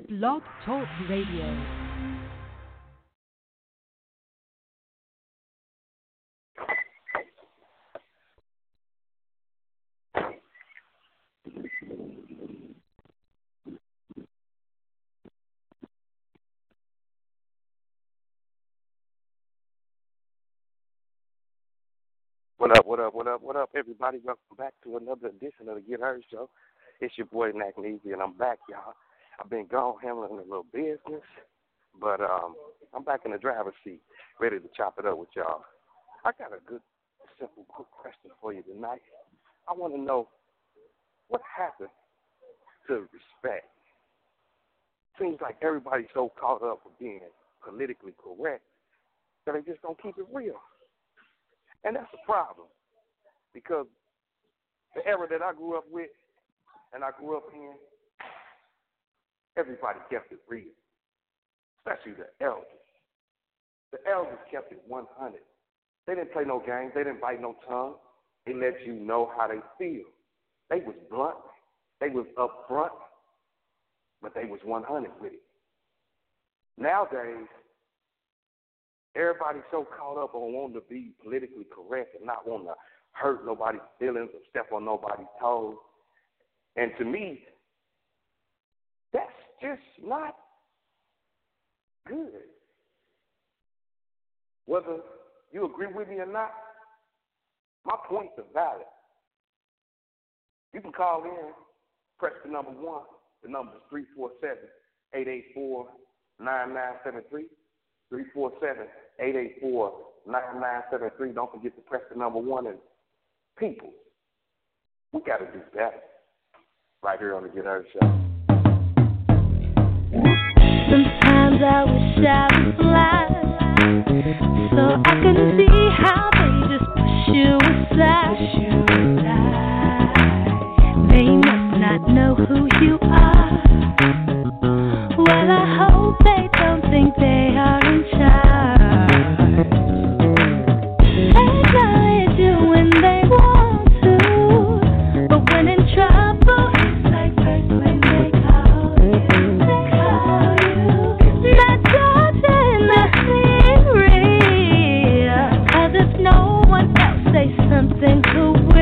Blog Talk Radio. What up, everybody? Welcome back to another edition of the Get Heard Show. It's your boy, Mac Neasy, and I'm back, y'all. I've been gone handling a little business, but I'm back in the driver's seat, ready to chop it up with y'all. I got a good, simple, quick question for you tonight. I want to know what happened to respect. Seems like everybody's so caught up with being politically correct that they just don't keep it real. And that's a problem, because the era that I grew up with and I grew up in, everybody kept it real, especially the elders. The elders kept it 100. They didn't play no games. They didn't bite no tongue. They let you know how they feel. They was blunt. They was upfront, but they was 100 with it. Nowadays, everybody's so caught up on wanting to be politically correct and not wanting to hurt nobody's feelings or step on nobody's toes. And to me, that's just not good. Whether you agree with me or not, my points are valid. You can call in, press the number 1. The number is 347-884-9973. 347-884-9973. Don't forget to press the number 1. And people, we got to do better. Right here on the Get Heard Show. Sometimes I wish I was fly, so I can see how they just push you aside. They must not know who you are. Well, I hope they don't think they are in charge. Acknowledge you when they want to, but when in trouble, it's like first when they call you. Not talking, not being real, 'cause if no one else say something, who will?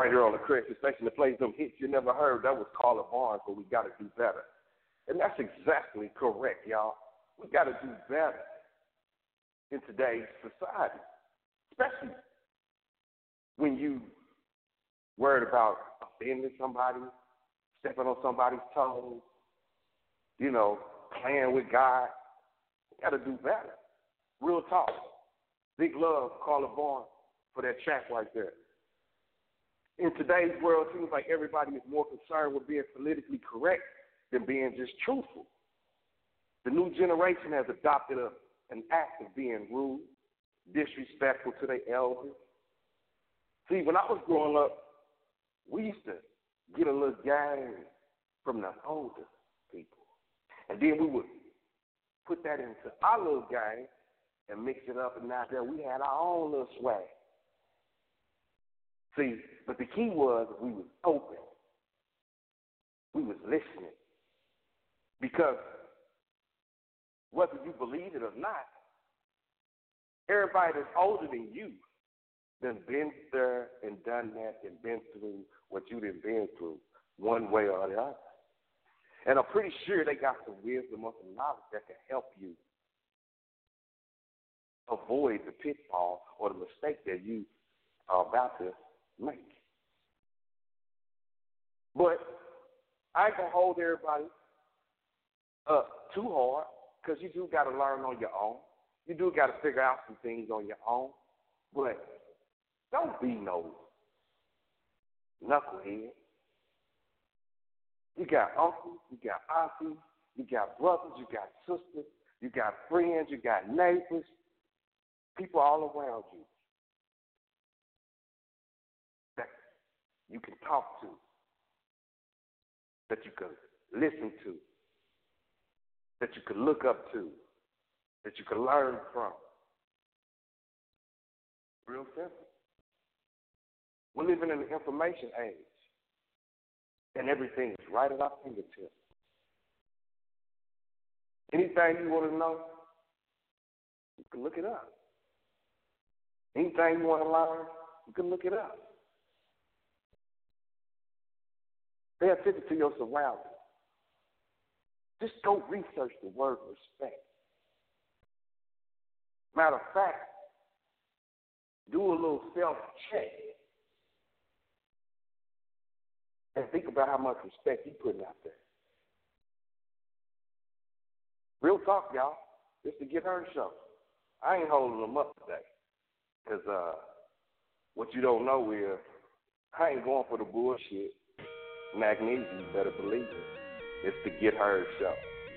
right here on the Christian station that plays them hits you never heard. That was Carla Barnes, but we got to do better. And that's exactly correct, y'all. We got to do better in today's society, especially when you worried about offending somebody, stepping on somebody's toes, you know, playing with God. We got to do better. Real talk. Big love, Carla Barnes, for that track right there. In today's world, it seems like everybody is more concerned with being politically correct than being just truthful. The new generation has adopted an act of being rude, disrespectful to their elders. See, when I was growing up, we used to get a little gang from the older people. And then we would put that into our little gang and mix it up, and now there we had our own little swag. See, but the key was we was open. We was listening. Because whether you believe it or not, everybody that's older than you done been there and done that and been through what you done been through one way or the other. And I'm pretty sure they got some wisdom or some knowledge that can help you avoid the pitfall or the mistake that you are about to make. But I ain't going to hold everybody up too hard, because you do got to learn on your own. You do got to figure out some things on your own. But don't be no knucklehead. You got uncles, you got aunties, you got brothers, you got sisters, you got friends, you got neighbors, people all around you that you can talk to, that you can listen to, that you can look up to, that you can learn from. Real simple. We're living in the information age, and everything is right at our fingertips. Anything you want to know, you can look it up. Anything you want to learn, you can look it up. Pay attention to your surroundings. Just go research the word respect. Matter of fact, do a little self-check and think about how much respect you're putting out there. Real talk, y'all. It's the Get Heard Show. I ain't holding them up today because what you don't know is I ain't going for the bullshit. Magnesium, you better believe it. It's the Get Heard Show.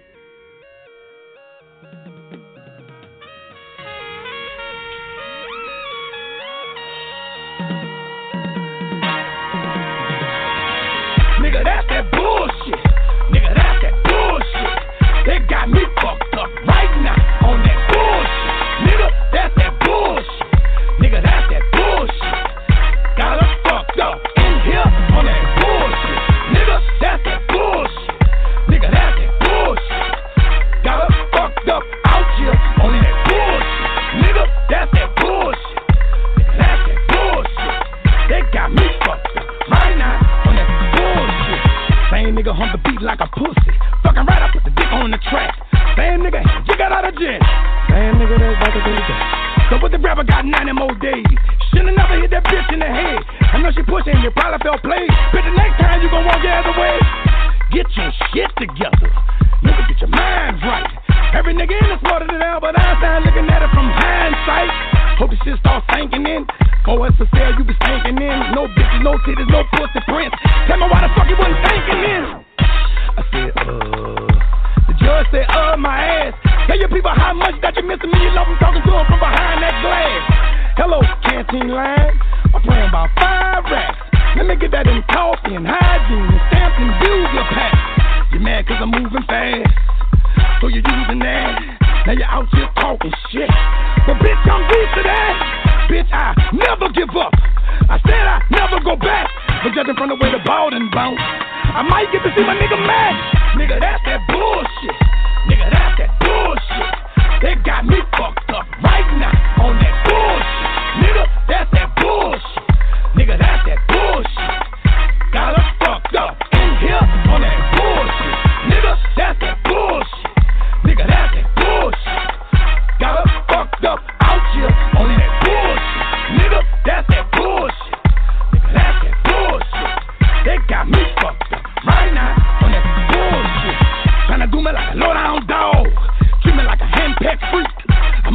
Nigga, that's that bullshit. Nigga, that's that bullshit. They got me fucked up right now on that bullshit. Nigga, that's that bullshit. Nigga, that's that bullshit. Got us fucked up in here on that bullshit. Nigga, that's that bullshit. Nigga, that's that bullshit. Got us fucked up out here on that bullshit. Nigga, that's that bullshit. Nigga, that's that bullshit. They got me fucked up right now on that bullshit. Same nigga hump the beat like a pussy. Fucking right, I put the dick on the track. Same nigga, you got out of jail. Same nigga that's about to do the day. So what the rapper got 90 more days. Should've never hit that bitch in the head. I know she pushing, you probably felt played. But the next time you gon' walk the other way. Get your shit together. Nigga, get your mind right. Every nigga in the smarter than Albert Einstein, looking at it from hindsight. Hope the shit starts sinking in. For us to sell, you be stinking in. No bitches, no titties, no pussy prints. Tell me why the fuck you wasn't thinking in. I said, the judge said, my ass. Tell your people how much that you missing me. You love them talking to them from behind that glass. Hello, canteen line. I'm playing about 5 racks. Let me get that in coffee and hygiene and stamps and bugler pack. You mad cause I'm moving fast, so you're using that. Now you're out here talking shit. But bitch, I'm used to that. Bitch, I never give up. I said I never go back. But judging from the way the ball done bounce, I might get to see my nigga mad. Nigga, that's that bullshit. Nigga, that's that bullshit. They got me fucked up right now on that bullshit. Nigga, that's that bullshit. Nigga, that's that bullshit.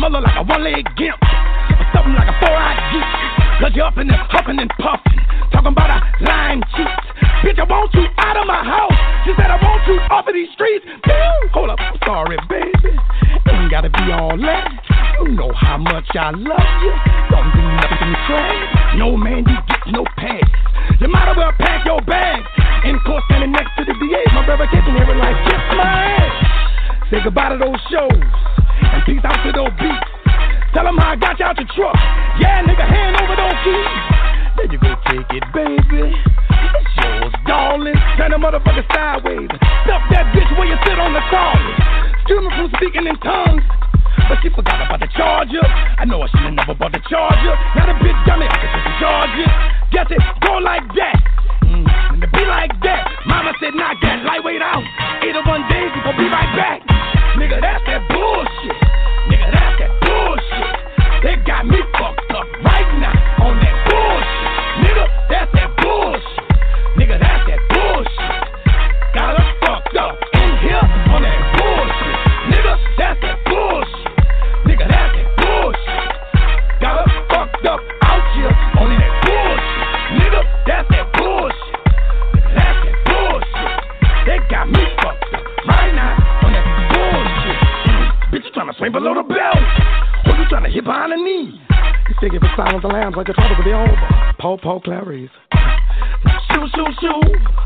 I'ma look like a one-legged gimp, or something like a four-eyed geek. Cause you're up in there huffing and puffing, talking about a lying cheat. Bitch, I want you out of my house. She said I want you off of these streets. Hold up, I'm sorry, baby. Ain't gotta be all that. You know how much I love you. Don't do nothing trash. No man, you get no pass. You might as well pack your bag. In court, standing next to the DA, my brother catching every like kiss my ass. Say goodbye to those shows and peace out to those beats. Tell them how I got you out your truck. Yeah, nigga, hand over those keys. There you go, take it, baby. It's yours, darling. Turn the motherfucker sideways. Stuff that bitch where you sit on the toilet. Excuse me from speaking in tongues, but she forgot about the charger. I know I should've never bought the charger. Now the bitch dummy, I can take the charger. Guess it, go like that. And to be like that. Mama said knock that lightweight out. 81 days, we gon' be right back. Nigga, that's that bullshit. Nigga, that's that bullshit. They got me fucked up right now on that bullshit. Nigga, that's that bullshit. Nigga, that's that bullshit. Got us fucked up in here on that bullshit. Nigga, that's that bullshit. Nigga, that's that bullshit. Got us fucked up out here on that bullshit. Nigga, that's that bullshit. Nigga, that's that bullshit. They got me fucked up right now on that bullshit. Bitch, you tryna swing below the belt. Or you tryna hit behind the knee. You thinking for silence the lambs like you're trying to be over. Paul Clarice. Shoo, shoo, shoo.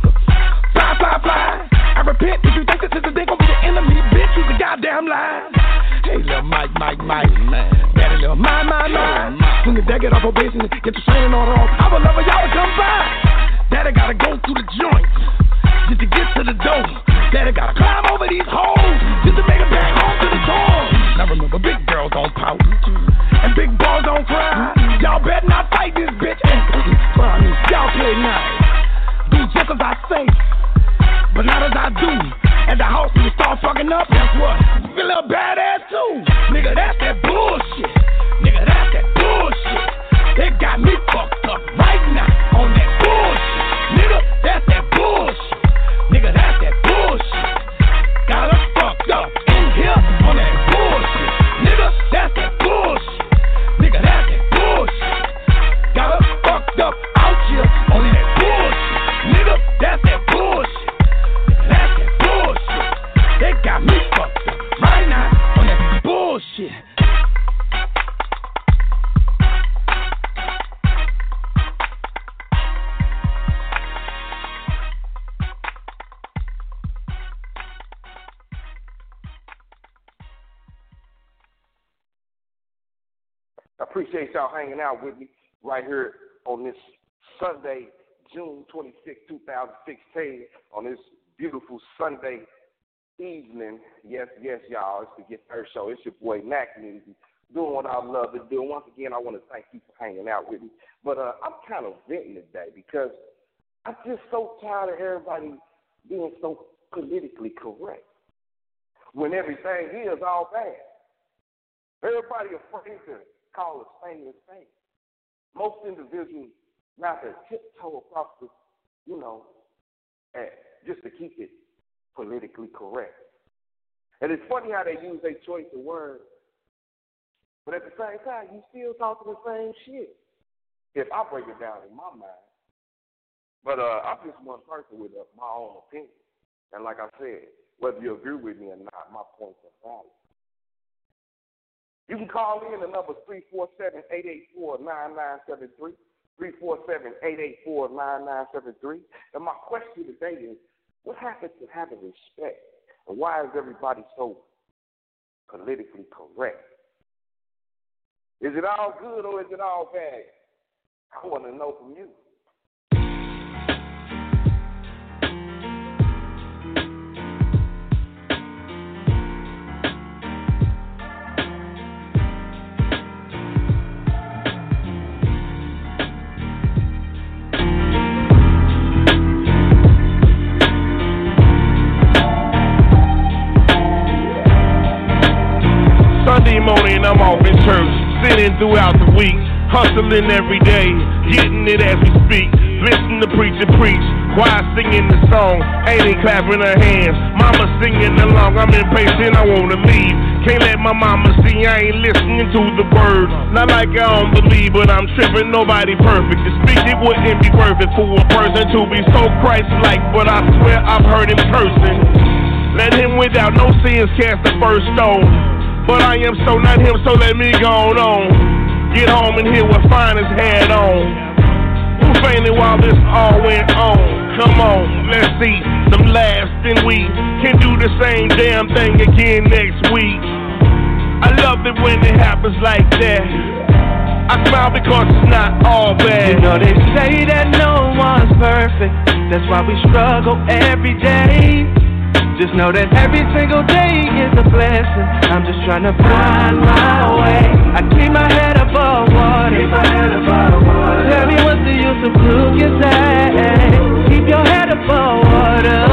Fly, fly, fly. I repent if you think this is the day gon' be the enemy. Bitch, you the goddamn lie. Hey, little Mike. Daddy, little my. When the deck get off probation, get the training order off. I would love for y'all to come by. Daddy gotta go through the joints just to get to the door. Daddy gotta climb over these holes just to make it back home to the tour. Now remember, big girls don't pout and big boys don't cry. Y'all better not fight this bitch. Y'all play nice. Do just as I say, but not as I do. At the house, when you start fucking up, guess what? You feel a little badass too. Nigga, that's that bullshit. Nigga, that's that bullshit. They got me fucked up right now on that bullshit. Nigga, that's that bullshit. Nigga, that's that bullshit. Got us fucked up in here on that bullshit. Nigga, that's that bullshit. Nigga, that's that bullshit. Got us fucked up out here on that bullshit. Nigga, that's that bullshit. Nigga, that's that bullshit. They got me fucked up right now on that bullshit. I appreciate y'all hanging out with me right here on this Sunday, June 26, 2016, on this beautiful Sunday evening. Yes, y'all. It's the Get Her Show. It's your boy, Mac Music, doing what I love to do. Once again, I want to thank you for hanging out with me. But I'm kind of venting today because I'm just so tired of everybody being so politically correct when everything is all bad. Everybody afraid to call a thing. Most individuals rather tiptoe across the, just to keep it politically correct. And it's funny how they use their choice of words, but at the same time, you still talking the same shit. If I break it down in my mind. But I'm just one person with my own opinion. And like I said, whether you agree with me or not, my points are valid. You can call in. The number 347-884-9973. 347-884-9973. And my question today is, what happened to having respect? And why is everybody so politically correct? Is it all good or is it all bad? I want to know from you. Sunday morning, I'm off in church, sinning throughout the week, hustling every day, getting it as we speak. Listen to preacher preach, choir singing the song, Amy clapping her hands, mama singing along. I'm impatient, I wanna leave. Can't let my my mama, see, I ain't listening to the word. Not like I don't believe, but I'm tripping, nobody perfect. To speak, it wouldn't be worth it for a person to be so Christ-like, but I swear I've heard in person. Let him without no sins cast the first stone. But I am so not him, so let me go on. Get home and hear what finest had on. Who fainted while this all went on? Come on, let's see some laughs, then we can do the same damn thing again next week. I love it when it happens like that. I smile because it's not all bad. You know they say that no one's perfect, that's why we struggle every day. Just know that every single day is a blessing. I'm just trying to find my way. I keep my head above water. Tell me what's the use of blue can say. Keep your head above water,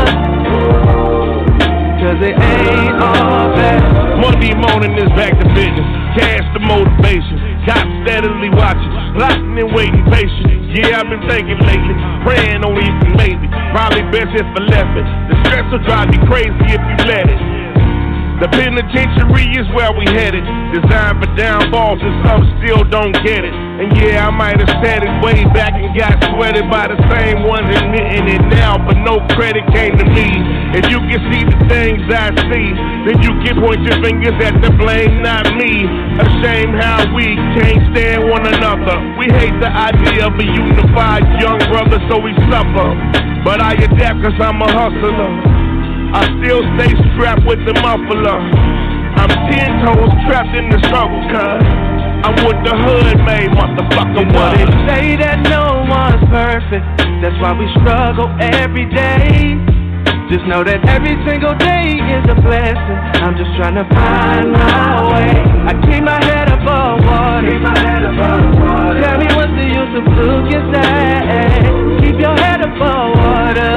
cause it ain't all bad. Monday morning is back to business. Cash the motivation. Cops steadily watching, locking and waiting patient. Yeah, I've been thinking lately, praying on even maybe. Probably best if I left it. The stress will drive me crazy if you let it. The penitentiary is where we headed. Designed for downfalls and some still don't get it. And yeah, I might have said it way back and got sweated by the same ones admitting it now, but no credit came to me. If you can see the things I see, then you can point your fingers at the blame, not me. Ashamed how we can't stand one another. We hate the idea of a unified young brother, so we suffer. But I adapt cause I'm a hustler. I still stay strapped with the muffler. I'm 10 toes trapped in the struggle, cuz I'm what the hood made, motherfucker. What they say that no one's perfect, that's why we struggle every day. Just know that every single day is a blessing. I'm just trying to find my way. I keep my head above water. Tell me what's the use of blue can say. Keep your head above water,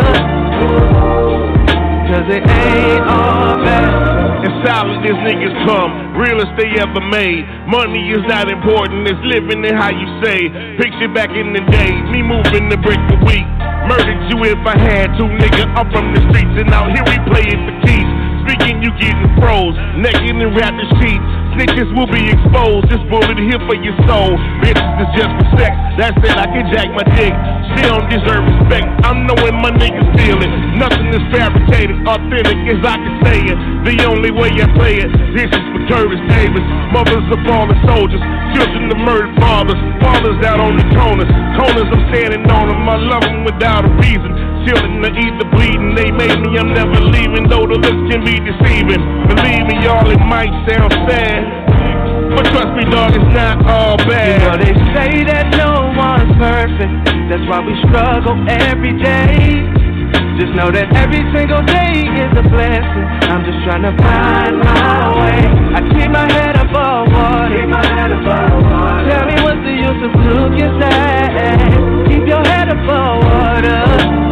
cause it ain't all bad. And solid as niggas come, realest they ever made. Money is not important, it's living it how you say. Picture back in the day, me moving the brick a week. Murdered you if I had to, nigga. I'm from the streets and out here we playing for keys. Speaking, you getting froze, naked and wrapped in sheets. Snitches will be exposed, this bullet here for your soul. Bitches is just for sex, that's it, I can jack my dick. Still don't deserve respect, I'm knowing my niggas feel it. Nothing is fabricated, authentic as I can say it. The only way I play it, this is for Curtis Davis. Mothers of fallen soldiers, children of murdered fathers. Fathers out on the corners, I'm standing on them. I love them without a reason. Children are either bleeding, they made me, I'm never leaving. Though the looks can be deceiving. Believe me, y'all, it might sound sad, but trust me, dog, it's not all bad. You know they say that no one's perfect, that's why we struggle every day. Just know that every single day is a blessing. I'm just trying to find my way. I keep my head above water. Tell me what's the use of blue can say. Keep your head above water,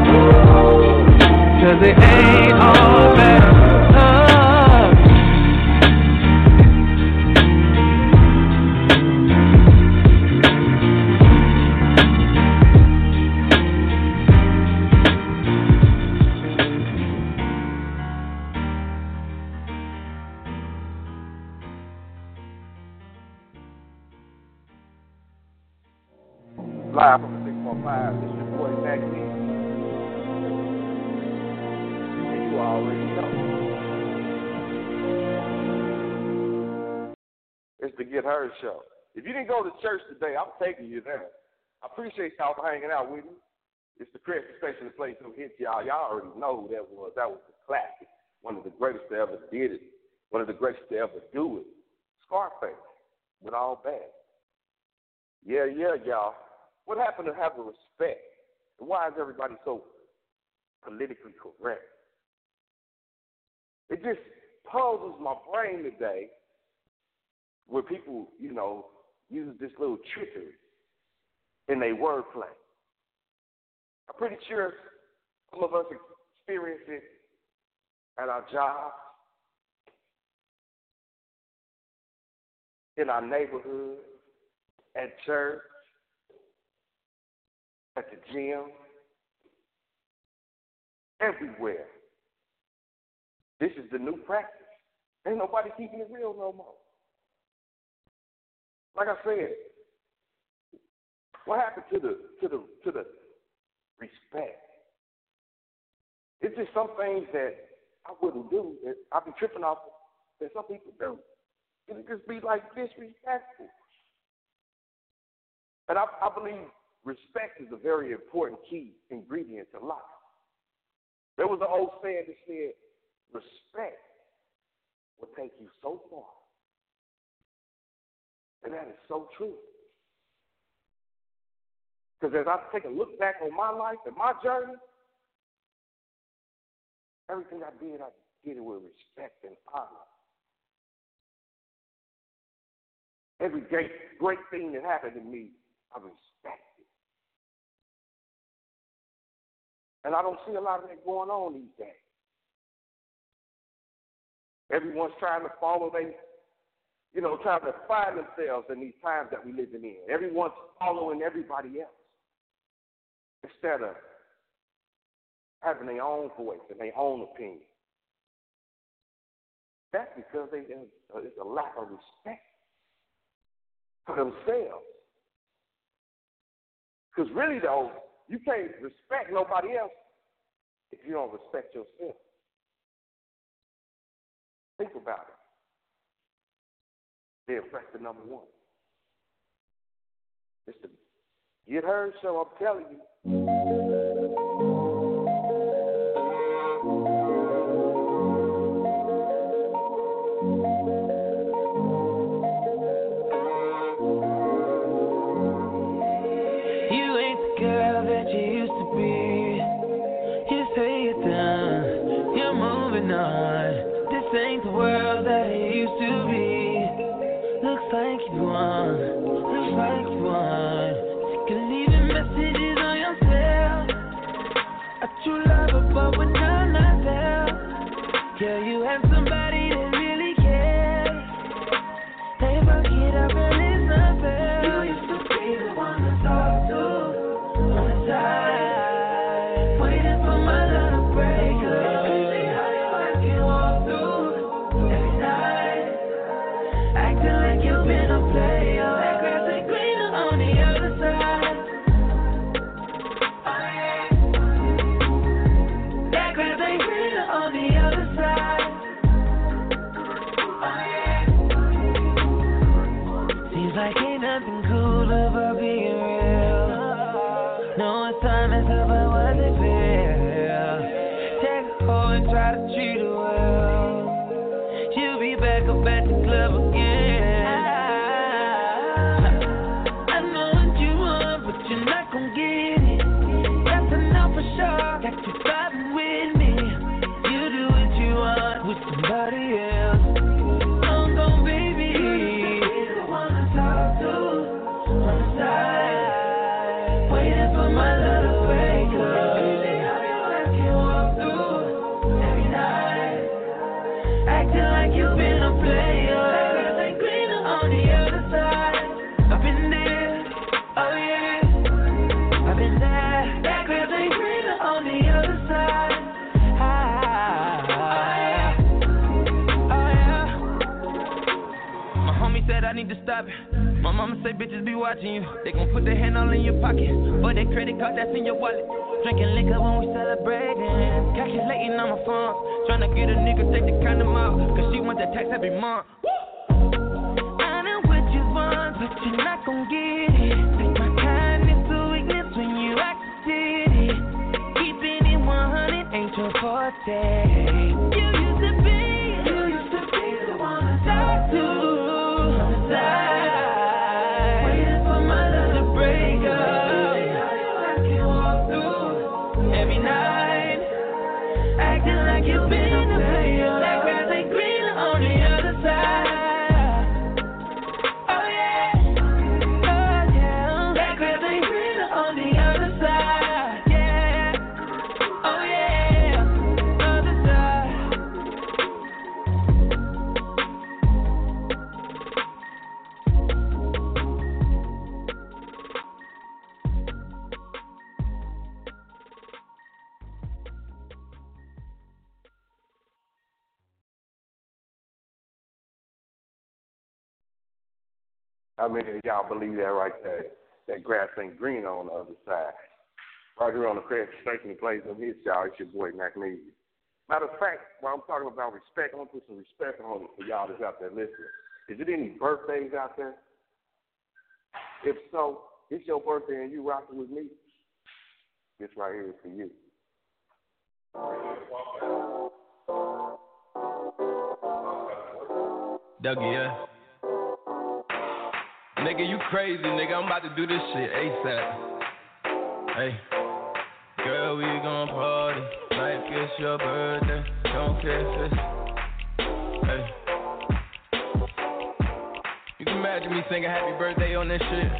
cause it ain't all bad. Live from the 615, this is your boy Mac D. And you already know. It's the Get Heard Show. If you didn't go to church today, I'm taking you there. I appreciate y'all for hanging out with me. It's the Crescent Station that plays some hits, y'all. Y'all already know who that was. That was the classic. One of the greatest to ever did it. One of the greatest to ever do it. Scarface, with All Bad. Yeah, y'all. What happened to having respect? And why is everybody so politically correct? It just puzzles my brain today where people, use this little trickery in their wordplay. I'm pretty sure some of us experience it at our job, in our neighborhood, at church, at the gym, everywhere. This is the new practice. Ain't nobody keeping it real no more. Like I said, what happened to the respect? It's just some things that I wouldn't do that I be tripping off that some people do. It would just be like disrespectful. And I believe respect is a very important key ingredient to life. There was an old saying that said, respect will take you so far. And that is so true. Because as I take a look back on my life and my journey, everything I did it with respect and honor. Every great thing that happened to me, I respect it. And I don't see a lot of that going on these days. Everyone's trying to follow trying to find themselves in these times that we're living in. Everyone's following everybody else instead of having their own voice and their own opinion. That's because there's a lack of respect for themselves. Because really, though, you can't respect nobody else if you don't respect yourself. Think about it. Then factor number one. It's the Get Heard show, I'm telling you. You ain't the girl that you used to be. You say you're done, you're moving on. This ain't the world that it used to be. Looks like you won, looks like you won. Sick of leaving messages on yourself. A true lover, but when I'm not there. Yeah, you had somebody that really cared. They broke it up and it's not fair. You used to be the one to talk to on the side, waiting for my love to break up. See how your life can walk through every night, acting like you've been a player. That grass ain't greener on the other side. Oh yeah, that grass ain't greener on the other side. Oh yeah, seems like ain't nothing cool about being real. No, it's time to tell her what they feel. Take a hoe and try to treat her well. She'll be back up at the club again. I know what you want, but you're not gon' get it. That's enough for sure. Got you vibing with me. You do what you want with somebody else. I'm gon' baby. You be the one to talk to on the side, waiting for my love to break up. See how your life can walk through every night, acting like you've been a player. That grass ain't greener on the other side. I've been there, oh yeah, I've been there. That grass ain't greener on the other side. Oh yeah. My homie said I need to stop it. My mama say bitches be watching you. They gon' put their hand all in your pocket, but their credit card that's in your wallet. Drinking liquor when we celebrating, calculating on my phone, tryna get a nigga take the condom out, cause she want that tax every month. I know what you want, but you're not gon' get it. Take my kindness to weakness when you act city. Keeping it 100 ain't your forte. You used to be the one to talk to on the side, waiting for my love to break up. See how your life can walk through every night, acting like you've been a player. That grass ain't greener on the other side. Oh yeah, that grass ain't greener on the other side. Yeah, oh yeah, other side. How many of y'all believe that right there? That grass ain't green on the other side. Right here on the Craig Station Plays of Hits, y'all. It's your boy, Magnesia. Matter of fact, while I'm talking about respect, I want to put some respect on it for y'all that's out there listening. Is it any birthdays out there? If so, it's your birthday and you rocking with me. This right here is for you. Dougie, yeah. Nigga, you crazy, nigga. I'm about to do this shit ASAP. Hey, girl, we gon' party like it's your birthday. Don't care if it's. Hey, you can imagine me singing happy birthday on this shit.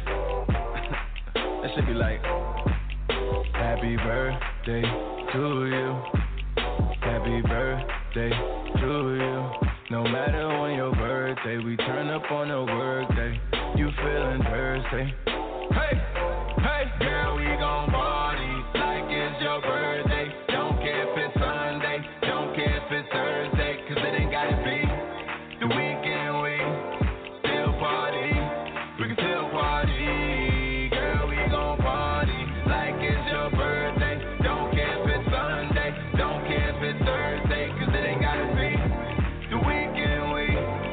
That should be like, happy birthday to you. Happy birthday to you. No matter when your birthday, we turn up on a work day. You feeling Thursday? Hey, hey, girl, we gon' party like it's your birthday. Don't care if it's Sunday, don't care if it's Thursday, 'cause it ain't gotta be the weekend. We still party, we can still party. Girl, we gon' party like it's your birthday. Don't care if it's Sunday, don't care if it's Thursday, 'cause it ain't gotta be the weekend. We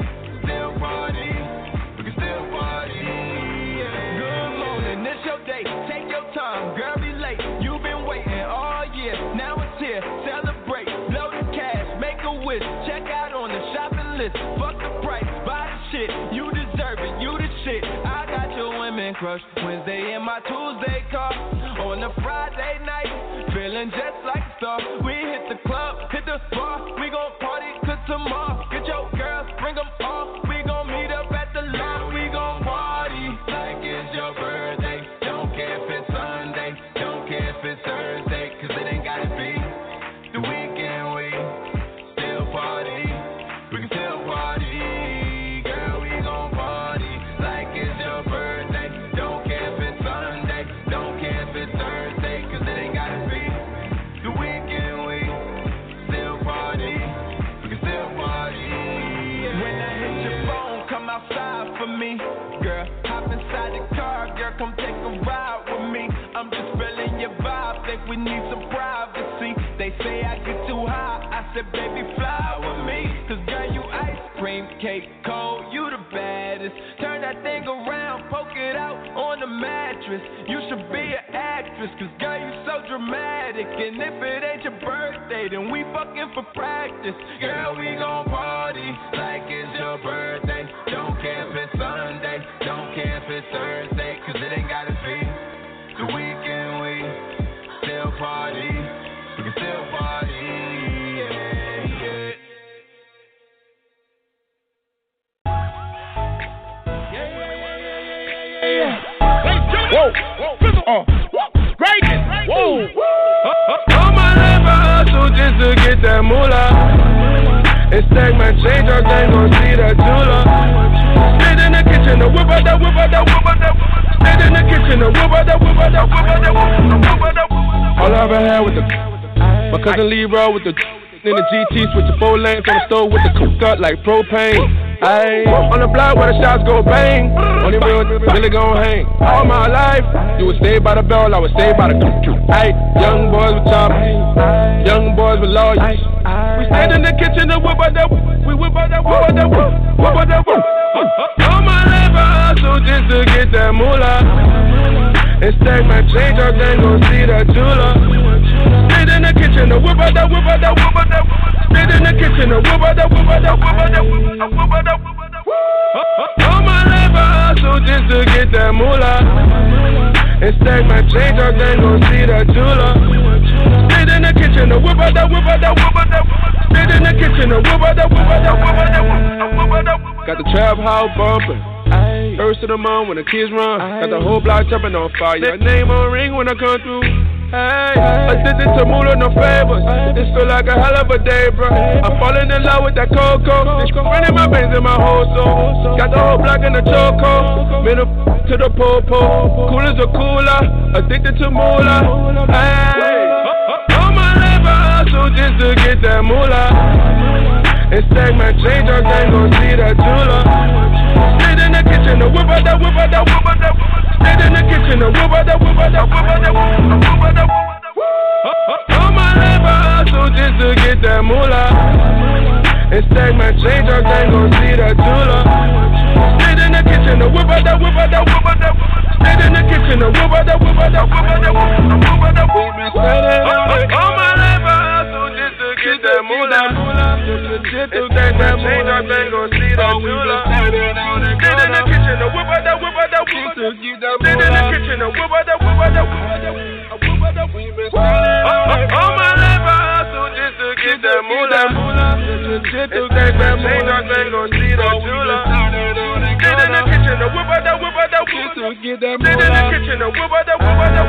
still party, we can still party. Yeah. Good morning, it's your day. Take your time, girl, be late. You've been waiting all year, now it's here. Celebrate, blow the cash, make a wish. Check out on the shopping list. Fuck the price, buy the shit. You deserve it, you the shit. I got your women crush. Wednesday in my Tuesday car. On a Friday night, feeling just like a star. We hit the club, hit the bar. We gon' party till tomorrow. Get your girls, bring them all. We gon' meet up at the lawn. We gon' party like it's your birthday. Don't care if it's Sunday, don't care if it's Thursday, 'cause it ain't gotta be the weekend. We still party, we can still party. Girl, we gon' party like it's your birthday. Don't care if it's Sunday, don't care if it's Thursday, 'cause it ain't gotta be the weekend. We still party, we can still party. When I hit your phone, come outside for me. Girl, hop inside the car, girl, come take a ride with me. I'm just feeling your vibe, think we need some privacy. They say I get too high, I said baby fly with me. 'Cause girl, you ice cream, cake cold, you the baddest. Turn that thing around, poke it out on the mattress. You should be an actress, 'cause girl, you so dramatic. And if it ain't your birthday, then we fucking for practice. Girl, we gon' party like it's your birthday. Don't care if it's Sunday, don't care if it's Thursday, 'cause it ain't gotta be the weekend. We still party, we can still party. Yeah, yeah. Whoa, greatness, whoa. All my life I hustle just to get that moolah. And stack my change, I ain't gon' see that jeweler. Stayed in the kitchen, the whip out that, whip out that, whip out that. Stayed in the kitchen, the whip out that, whip out that, whip out that, whip out that. All I ever had with the my cousin Leroy with the in the GT, switching 4 lanes on the stove with the cook up like propane. Ayy, on the block where the shots go bang. Only real really gon' hang. All my life, you would stay by the bell, I would stay by the ayy, young boys with choppers, young boys with lawyers. We stand in the kitchen and whip out that, we whip out that, whip out that, whip out that, whip. All my life I hustle just to get that moolah. And stack my change, I ain't gon' see that jeweler. Stayed in the kitchen and whip out that, whip out that, whip out that. Stayed in the kitchen and whip out that, whip out that, whip out that, whip out that. All my life I hustle just to get that moolah. And stack my change, I ain't gon' see that jeweler. Stayed in the kitchen and whip out that, whip out that, whip out that. Stayed in the kitchen and whip out that, whip out that, whip out that, whip out that. Got the trap house bumping. First of the month when the kids run. Got the whole block jumping on fire. That name on ring when I come through. Hey, addicted to moolah, no favors. This feel like a hell of a day, bro. I'm falling in love with that cocoa. It's running my veins in my whole soul. Got the whole block in the choco. Middle to the po-po. Cool as a cooler. Addicted to moolah. Hey, all my life I hustle just to get that moolah. And stack my change, I ain't gon' see that jeweler. Stayed in the kitchen, the whip out Stayed in the kitchen and whip out that. All my life I hustle just to get that moolah. And stack my change, I ain't gon' see that jeweler. Stayed in the kitchen and whip out that. Stayed in the kitchen and whip out that. All my life I hustle just to get that moolah. And stack my change, I ain't gon' see that jeweler. Stayed in the kitchen and whip out that. Stayed in the kitchen and whip out that. All my life I hustle just to get that moolah. And stack my change, I ain't gon' see that jeweler. Stayed in the kitchen and whip out that. Stayed in the kitchen and whip out that.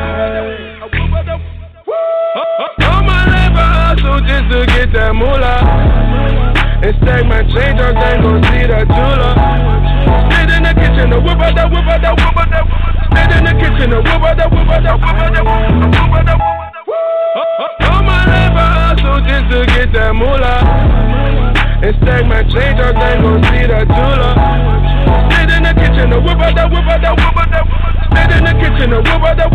All my life I hustle just to get that moolah. And stack my change, I ain't gon' see that jeweler. Stayed in the kitchen and whip out that. Stayed in the kitchen and whip out that. All my life I hustle just to get that moolah. And stack my change, I ain't gon' see that jeweler. Stayed in the kitchen and whip out that. Stayed in the kitchen and whip out that.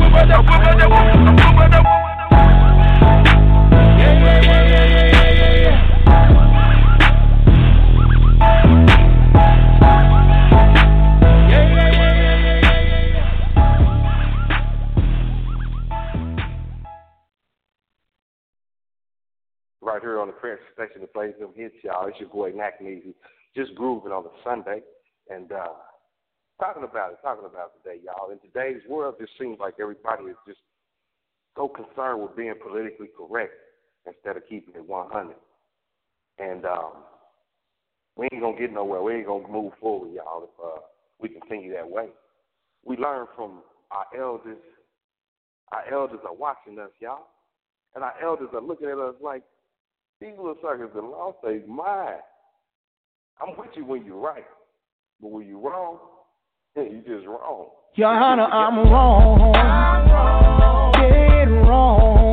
Right here on the Prince Station that plays them hits, y'all. It's your boy Mac Neasy, just grooving on a Sunday and talking about today, y'all. In today's world, it seems like everybody is just so concerned with being politically correct instead of keeping it 100. And we ain't gonna get nowhere. We ain't gonna move forward, y'all, if we continue that way. We learn from our elders. Our elders are watching us, y'all, and our elders are looking at us like, these little suckers that lost their mind. I'm with you when you're right, but when you're wrong, you just wrong. Your Honor, I'm wrong. Dead wrong.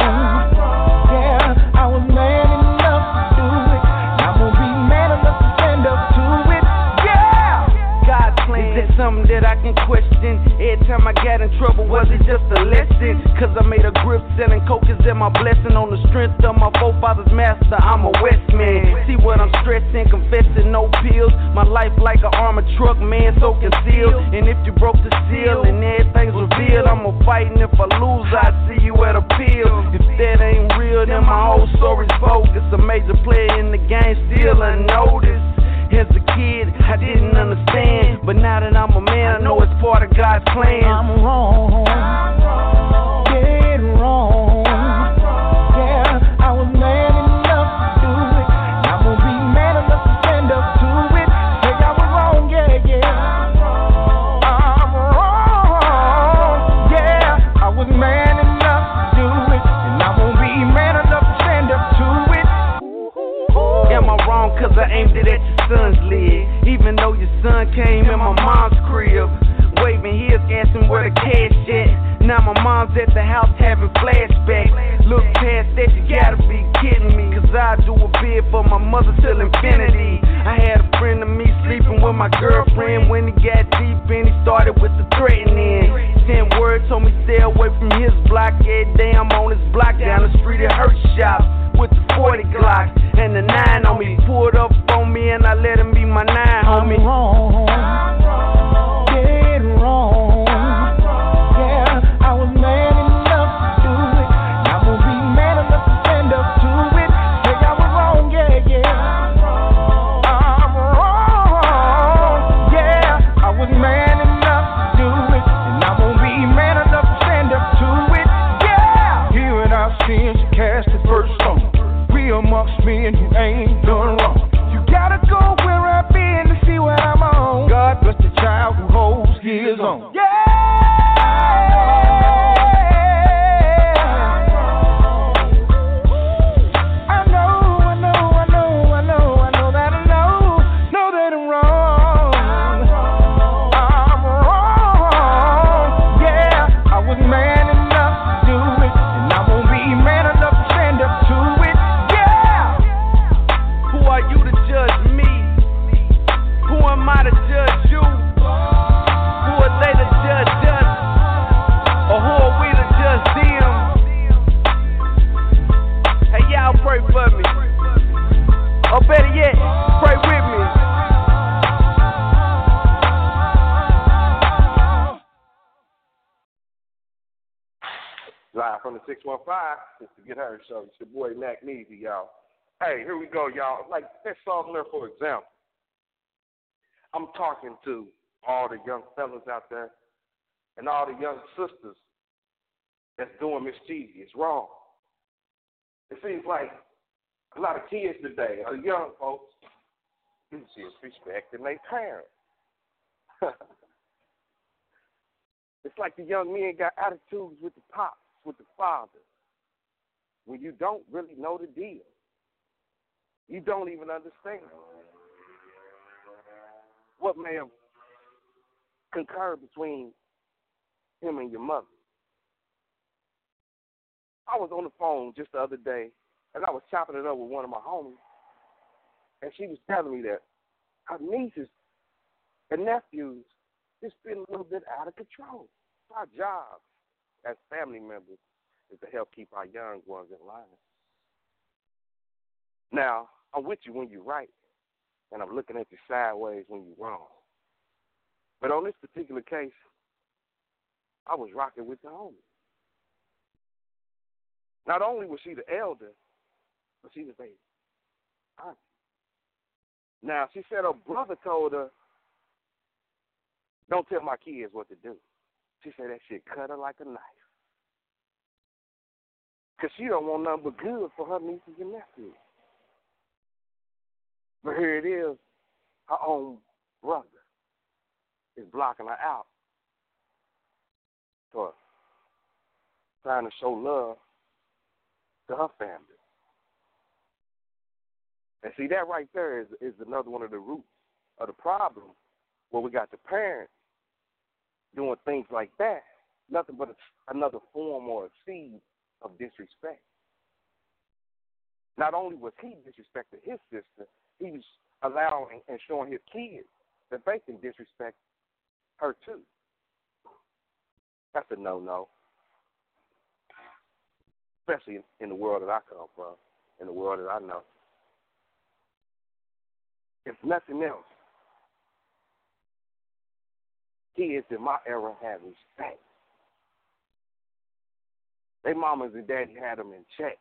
Yeah, I was man enough to do it. I'm gonna be man enough to stand up to it. Yeah! God's plan. Is it something that I can question? Every time I got in trouble, was it just a lesson? Cause I made a grip selling coke, is that my blessing? On the strength of my forefather's master, I'm a Westman. See what I'm stressing, confessing, no pills. My life like an armored truck, man, so concealed. And if you broke the seal and everything's revealed, I'ma fight, and if I lose, I see you at a pill. If that ain't real, then my whole story's bogus. A major player in the game, still unnoticed. As a kid, I didn't understand, but now that I'm a man, I know it's part of God's plan. I'm wrong, dead wrong. Yeah, I was man enough to do it. I'm gonna be man enough to stand up to it. Say I was wrong, yeah. I'm wrong, yeah. I was man enough to do it, and I'm gonna be man enough to stand up to it. Am I wrong? Cause I aimed it at your son's leg, even though your son came in my mom's crib, waving his, asking where the cash at. Now my mom's at the house having flashbacks. Look past that, you gotta be kidding me. Cause I do a bid for my mother till infinity. I had a friend of me sleeping with my girlfriend. When he got deep in, he started with the threatening. Sent word, told me stay away from his block. Every day I'm on his block, down the street at Hurt Shop with the 40 Glock and the 9 on me. Pulled up on me and I let him be my 9, homie. I'm wrong, dead wrong. Yeah, I was man enough to do it. I'm gonna be man enough to stand up to it. Say I was wrong, yeah. I'm wrong, yeah. I was man enough to Live from the 615. It's the Get Her Show. It's your boy Mac Neezy, y'all. Hey, here we go, y'all. Like that song there, for example. I'm talking to all the young fellas out there and all the young sisters that's doing mischievous. It's wrong. It seems like a lot of kids today, or young folks, disrespecting their parents. It's like the young men got attitudes with the pops, with the father, when you don't really know the deal. You don't even understand what may have concurred between him and your mother. I was on the phone just the other day, and I was chopping it up with one of my homies, and she was telling me that her nieces and nephews just been a little bit out of control. Our job as family members is to help keep our young ones in line. Now, I'm with you when you're right, and I'm looking at you sideways when you're wrong. But on this particular case, I was rocking with the homie. Not only was she the elder, but she was a auntie. Now, she said her brother told her, don't tell my kids what to do. She said that shit cut her like a knife. Because she don't want nothing but good for her nieces and nephews. But here it is, her own brother is blocking her out for trying to show love to her family. And see, that right there is another one of the roots of the problem, where we got the parents doing things like that, nothing but another form or a seed of disrespect. Not only was he disrespecting his sister, he was allowing and showing his kids that they can disrespect her too. That's a no-no. Especially in the world that I come from, in the world that I know. If nothing else, kids in my era had respect. Their mamas and daddy had them in check.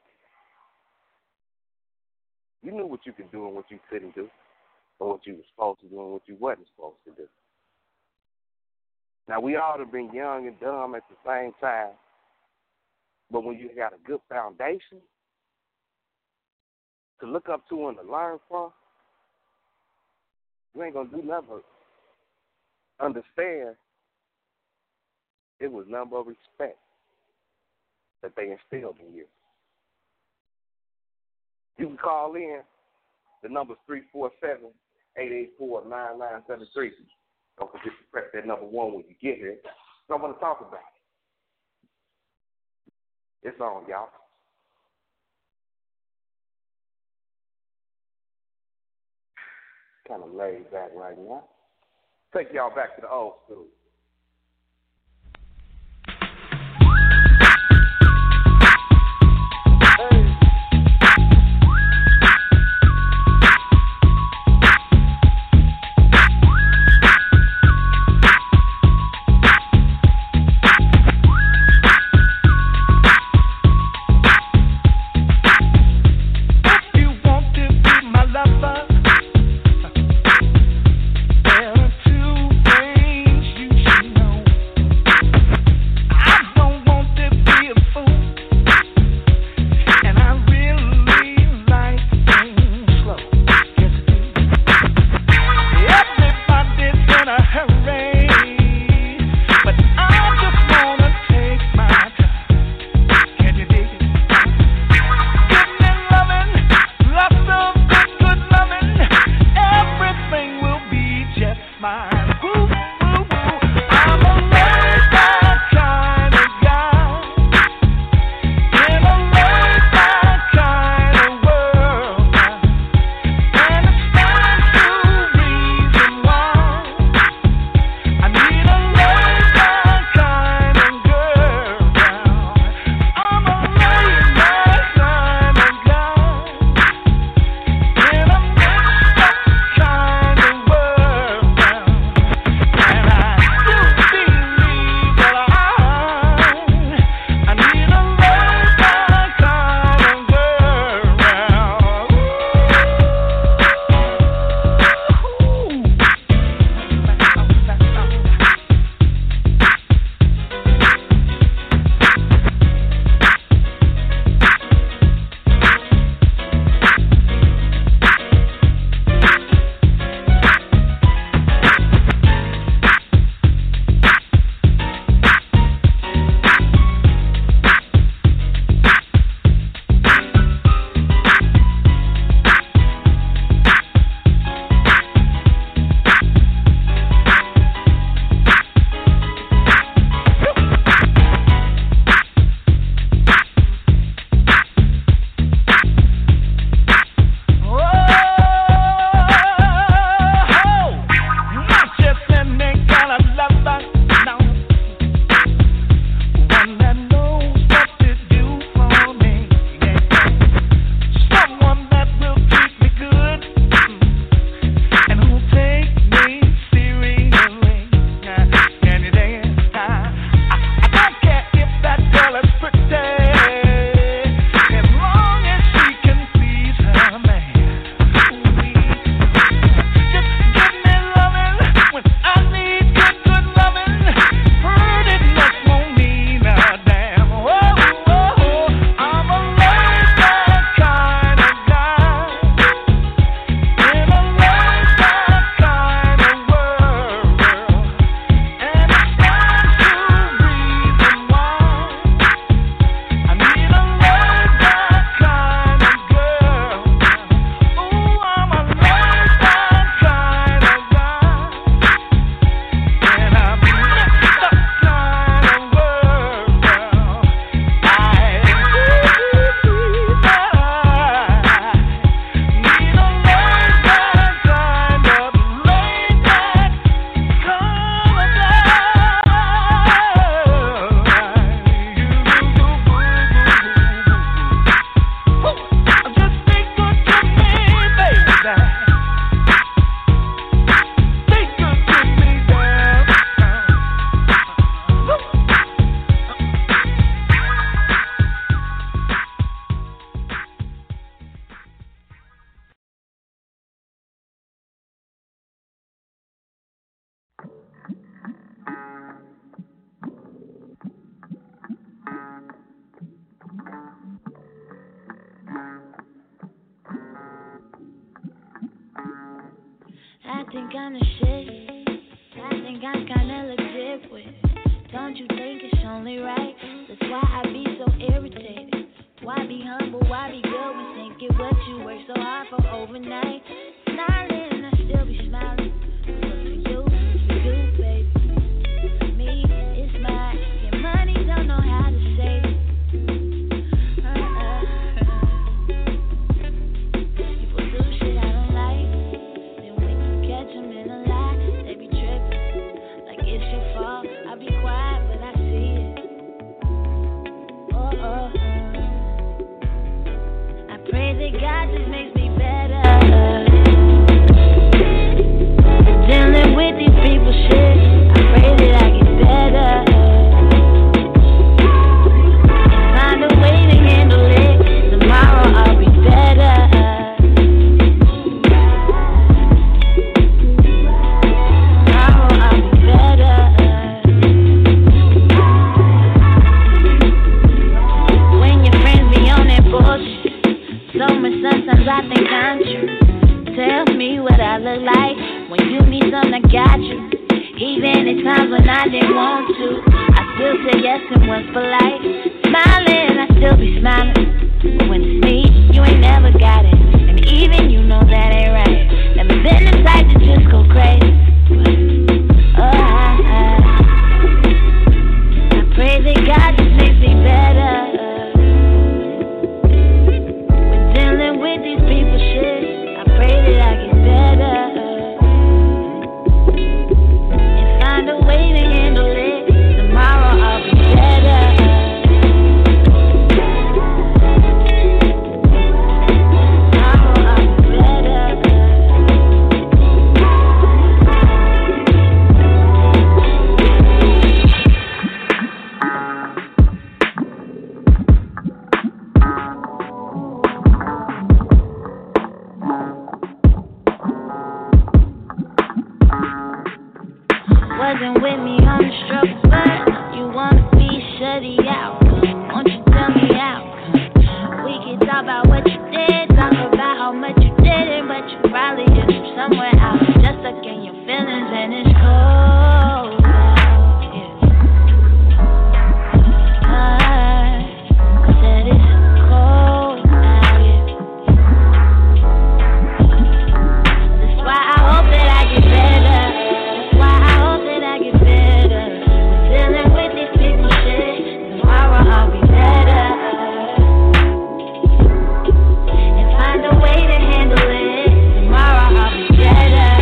You knew what you could do and what you couldn't do, or what you were supposed to do and what you wasn't supposed to do. Now, we all have been young and dumb at the same time, but when you got a good foundation to look up to and to learn from, you ain't going to do nothing but understand it was nothing but respect that they instilled in you. You can call in. The number's 347-884-9973. Don't forget to press that number 1 when you get here. So I want to talk about it. It's on, y'all. Kind of laid back right now. Take y'all back to the old school. Two things you think I'm the shit. I think I'm kinda legit with it. Don't you think it's only right? That's why I be so irritated. Why be humble? Why be good when thinking what you work so hard for overnight? Smiling, I still be smiling. But for you, baby. For me, it's mine. Get money, don't know how to save it. People do shit I don't like. Then when you catch them in a lie, they be tripping. Like it's your fault. I be quiet, but I see it. I pray that God just makes me better. Dealing with these people shit, I pray that I get better. Find a way to handle it. Tomorrow I'll be better. Tomorrow I'll be better. When your friends be on that bullshit, so much sometimes I think I'm true. Tell me what I look like. When you need something, I got you. Even at times when I didn't want to, I still say yes and was polite. Smiling, I still be smiling. But when it's me, you ain't never got it. And even you know that ain't right. Never been the type to just go crazy. I pray that God just makes me better. When dealing with these people shit, I pray that I get better. Find a way to handle it. Tomorrow I'll be better. Tomorrow I'll be better. Wasn't with me on the struggle, but you wanna be shutty out. Won't you tell me out? We can talk about what you did, talk about how much you didn't, but you probably just from somewhere out, just stuck in your feelings and it's cold. I said it's cold out here. That's why I hope that I get better. Dealing with these people shit, tomorrow I'll be better. And find a way to handle it, tomorrow I'll be better.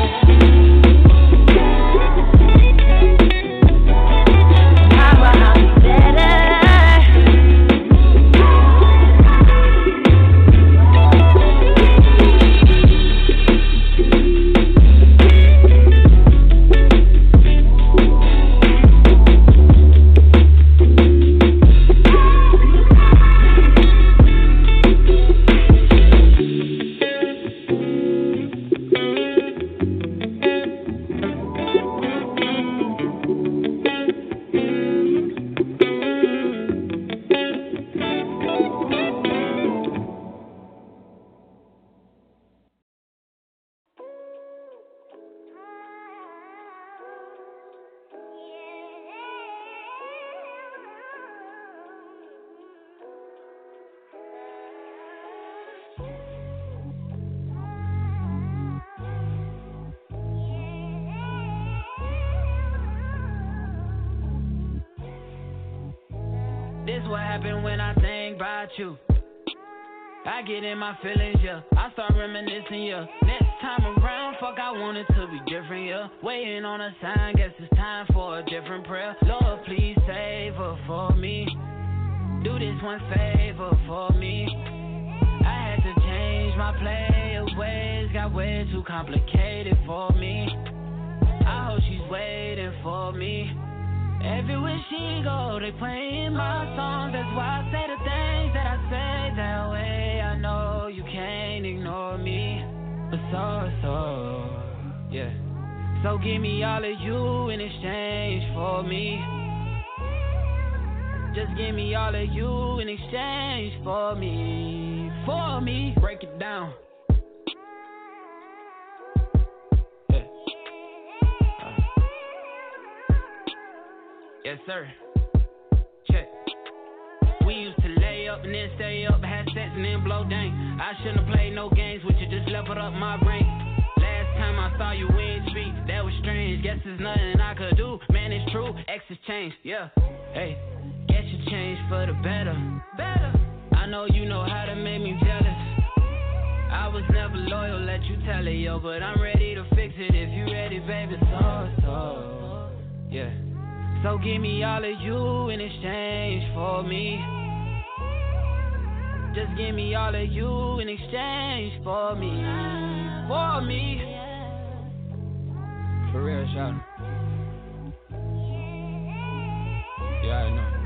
Tomorrow I'll be better. This what happen when I think about you. I get in my feelings, yeah. I start reminiscing, yeah. Next time around, fuck, I want it to be different, yeah. Waiting on a sign, guess it's time for a different prayer. Lord, please save her for me. Do this one favor for me. I had to change my play of ways, got way too complicated for me. I hope she's waiting for me. Everywhere she go, they playing my songs. That's why I say the things that I say that way. I know you can't ignore me. Yeah. So give me all of you in exchange for me. Just give me all of you in exchange for me. Break it down. Yes, sir. Check. We used to lay up and then stay up, have sex and then blow dang. I shouldn't have played no games with you, just leveled up my brain. Last time I saw you, we ain't speak, that was strange. Guess there's nothing I could do, man, it's true. Exes change, yeah. Hey, guess you changed for the better. I know you know how to make me jealous. I was never loyal, let you tell it, yo. But I'm ready to fix it if you ready, baby. So, yeah. So give me all of you in exchange for me. Just give me all of you in exchange for me. For me. For real, shout. Yeah, I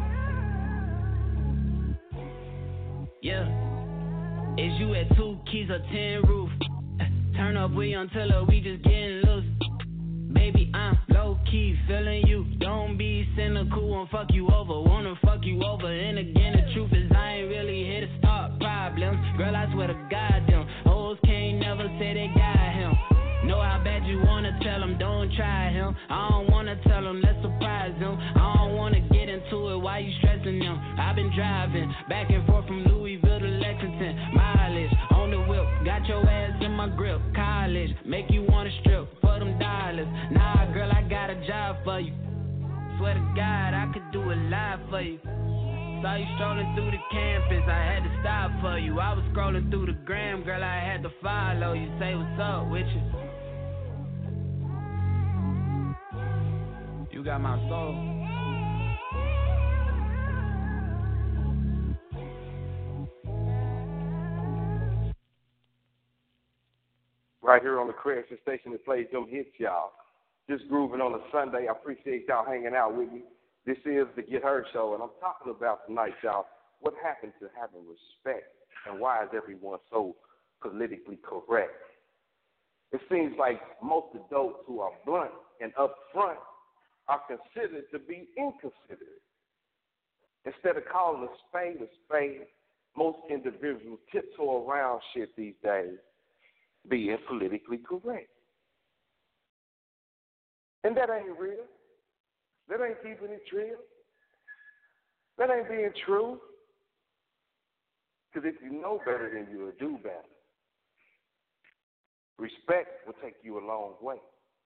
know. Yeah. Is you at 2 keys or 10 roof? Turn up, we until we just getting loose. Baby, I'm low-key feeling you. Don't be cynical, won't fuck you over. Wanna fuck you over. And again, the truth is I ain't really here to start problems. Girl, I swear to God, them hoes can't never say they got him. Know how bad you wanna tell him, don't try him. I don't wanna tell him, let's surprise him. I don't wanna get into it, why you stressing them? I've been driving back and forth from Louisville to Lexington. Mileage on the whip, got your ass in my grip. College, make you wanna strip for them dollars. Nah, girl, I got a job for you. Swear to God, I could do a lot for you. Saw you strolling through the campus, I had to stop for you. I was scrolling through the gram, girl, I had to follow you. Say what's up with you. You got my soul. Right here on the Creation Station that plays them hits, y'all. Just grooving on a Sunday. I appreciate y'all hanging out with me. This is the Get Her Show, and I'm talking about tonight, y'all, what happened to having respect, and why is everyone so politically correct? It seems like most adults who are blunt and upfront are considered to be inconsiderate. Instead of calling a spade, most individuals tiptoe around shit these days, being politically correct. And that ain't real. That ain't keeping it real. That ain't being true. Because if you know better, then you'll do better. Respect will take you a long way.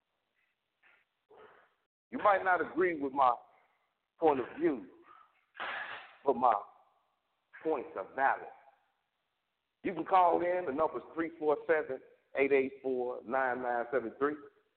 You might not agree with my point of view, but my points are valid. You can call in. The number's 347-884-9973.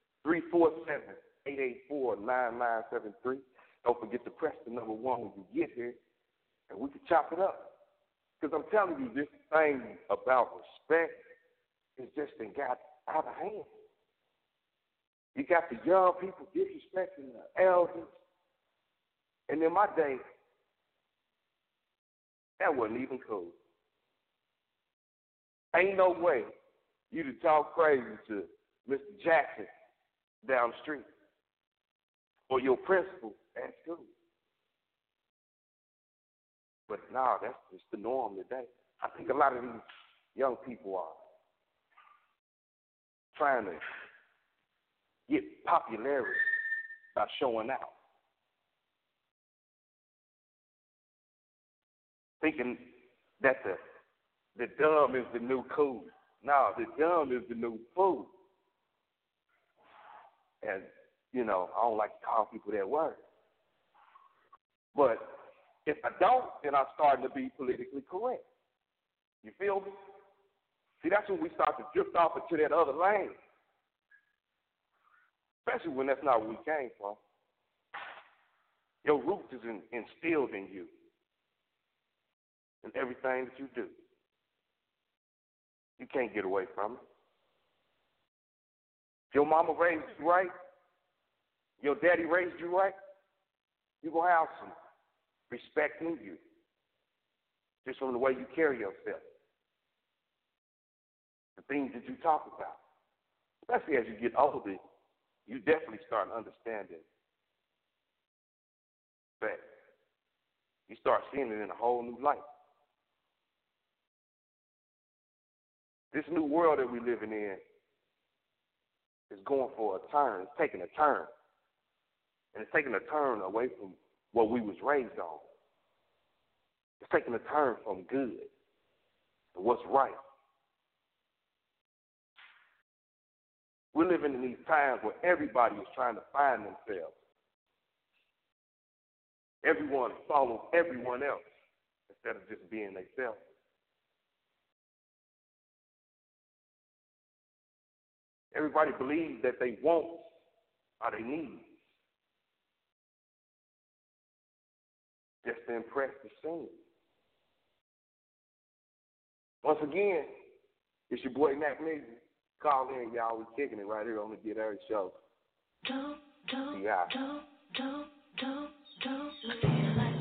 347-884-9973. Don't forget to press the number 1 when you get here, and we can chop it up. Because I'm telling you, this thing about respect is just been got out of hand. You got the young people disrespecting the elders. And in my day, that wasn't even cool. Ain't no way you to talk crazy to Mr. Jackson down the street or your principal at school. But now that's just the norm today. I think a lot of these young people are trying to get popularity by showing out. Thinking that the dumb is the new cool. No, the dumb is the new fool. And, you know, I don't like to call people that word. But if I don't, then I'm starting to be politically correct. You feel me? See, that's when we start to drift off into that other lane. Especially when that's not where we came from. Your roots is instilled in you. In everything that you do. You can't get away from it. If your mama raised you right, your daddy raised you right, you're going to have some respect in you. Just from the way you carry yourself. The things that you talk about. Especially as you get older, you definitely start understanding that. You start seeing it in a whole new light. This new world that we're living in is going for a turn. It's taking a turn. And it's taking a turn away from what we was raised on. It's taking a turn from good to what's right. We're living in these times where everybody is trying to find themselves. Everyone follows everyone else instead of just being themselves. Everybody believes that they want or they need just to impress the scene. Once again, it's your boy Mac Nizzy. Call in, y'all. We kicking it right here on the Get Earth Show. Yeah. I feel like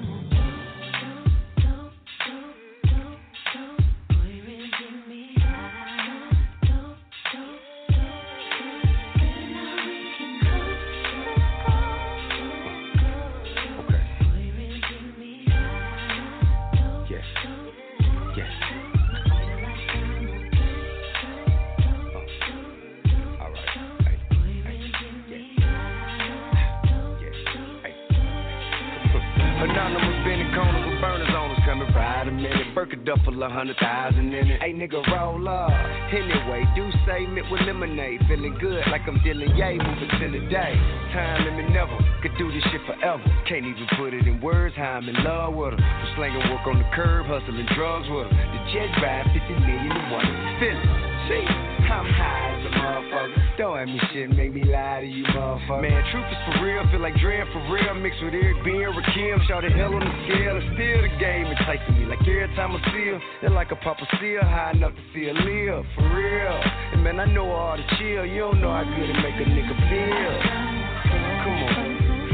up full of 100,000 in it. Hey, nigga, roll up. Anyway, do say mint with lemonade. Feeling good like I'm dealing yay, moving to the day. Time limit never. Could do this shit forever. Can't even put it in words how I'm in love with her. For slanging work on the curb, hustling drugs with her. The jet ride 50 million to one. Feel it. See, I'm high as a motherfucker. Don't have me shit, make me lie to you, motherfucker. Man, truth is for real. Feel like Dre for real. Mixed with Eric B and Rakim. Shout the hell on the scale. It's still the game enticing me. Like every time I see her, they're like a Papa Seal. High enough to see her live. For real. And man, I know all the chill. You don't know how good it make a nigga feel. Come on.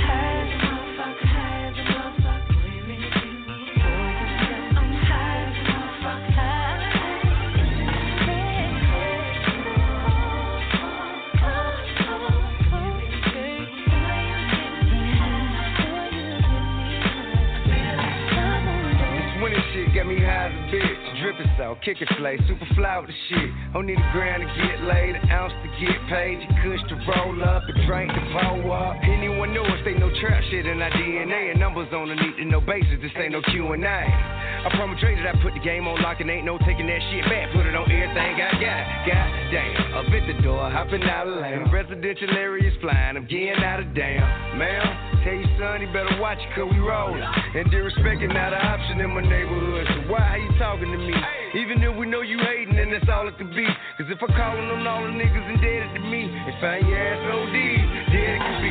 Got me high as a bitch, drippin' south, kickin' slay, super fly with the shit. Don't need a grand to get laid, an ounce to get paid. You kush to roll up, a drink to pour up. Anyone know us, they no trap shit in our DNA. And numbers on the need to know basis, this ain't no Q&A. I promise Dre that I put the game on lock and ain't no taking that shit back. Put it on everything I got, god damn. Up at the door, hopping out of lane. Residential areas flying, I'm getting out of damn. Ma'am, tell your son he better watch it cause we rollin'. And disrespecting not an option in my neighborhood. So why are you talking to me? Even if we know you hating, then that's all it could be. Cause if I callin' on all the niggas indebted to me, and find your ass OD, then it could be.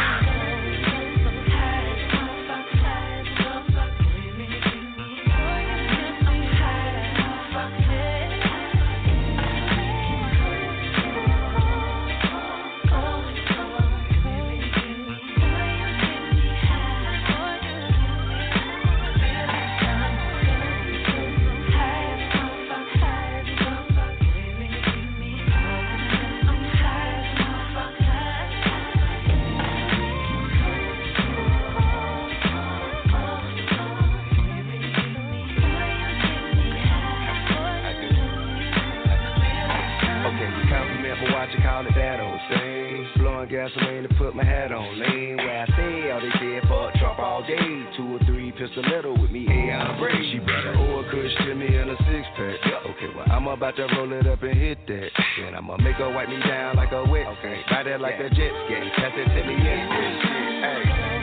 Gasoline to put my hat on, lean where I stay. All they said fuck Trump all day. 2 or 3 pistoletto with me, Aeon Break. She brought her old kush to me in a 6-pack. Okay, well I'm about to roll it up and hit that. Then I'ma make her wipe me down like a wet. Okay, ride that like a jet ski. Pass it to me, hey.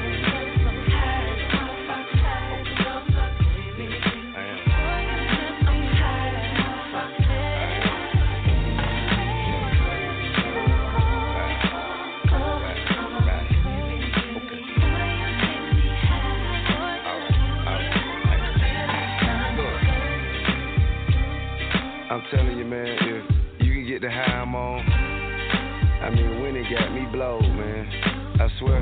I'm telling you, man, if you can get the high I'm on, I mean, when it got me blowed, man, I swear.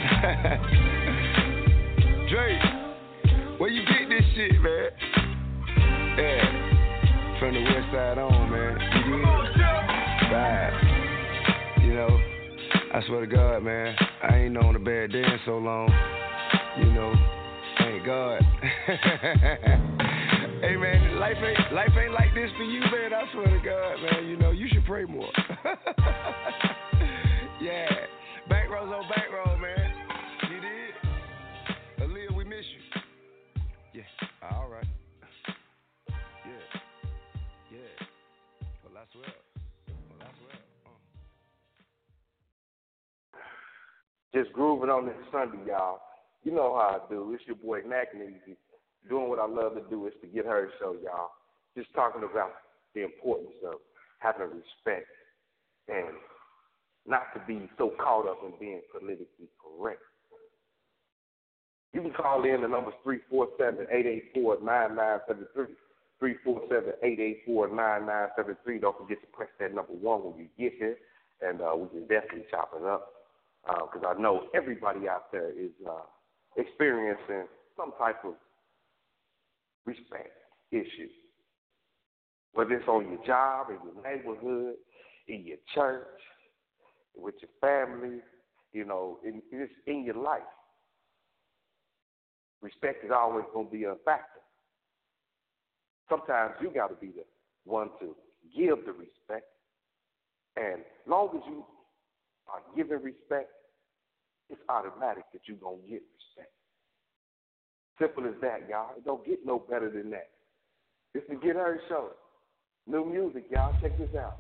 Drake, where you get this shit, man? Yeah, from the west side on, man. You did? Bye. You know, I swear to God, man, I ain't known a bad day in so long. You know, thank God. Hey man, life ain't like this for you, man. I swear to God, man. You know, you should pray more. Yeah, bankroll's on bankroll, man. You did. grooving on this Sunday, y'all. You know how I do. It's your boy Mac and Easy. Doing what I love to do is to get her show, y'all. Just talking about the importance of having respect and not to be so caught up in being politically correct. You can call in. The number's 347-884-9973. 347-884-9973. Don't forget to press that number 1 when you get here, and we can definitely chop it up because I know everybody out there is experiencing some type of respect issue, whether it's on your job, in your neighborhood, in your church, with your family, it's in your life. Respect is always going to be a factor. Sometimes you got to be the one to give the respect. And as long as you are giving respect, it's automatic that you're going to get respect. Simple as that, y'all. It don't get no better than that. It's the Get Her Show. New music, y'all. Check this out.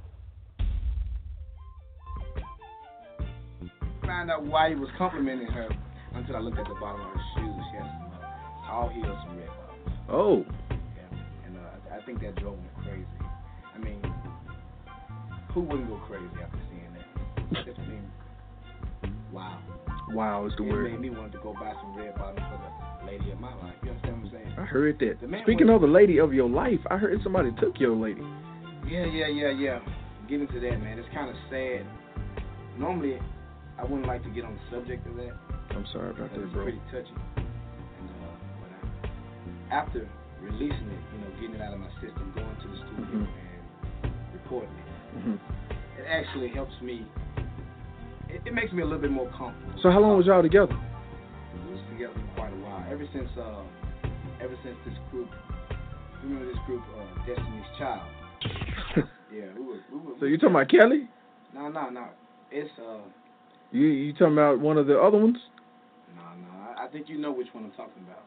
Found out why he was complimenting her until I looked at the bottom of her shoes. She had some tall heels, some red bottoms. Oh. I think that drove me crazy. I mean, who wouldn't go crazy after seeing that? Just mean, wow. Wow is the word. It made me want to go buy some red bottoms for the lady of my life. You understand what I'm saying? I heard that. Speaking of the lady of your life, I heard somebody took your lady. Yeah. Get into that, man. It's kind of sad. Normally, I wouldn't like to get on the subject of that. I'm sorry about that, bro. It's pretty touchy. And after releasing it, getting it out of my system, going to the studio and recording it, it actually helps me. It makes me a little bit more comfortable. So how long was y'all together? We was together for quite a while. Ever since this group, remember this group, Destiny's Child? Yeah, we were. So you talking about Kelly? No. It's You talking about one of the other ones? No. I think you know which one I'm talking about.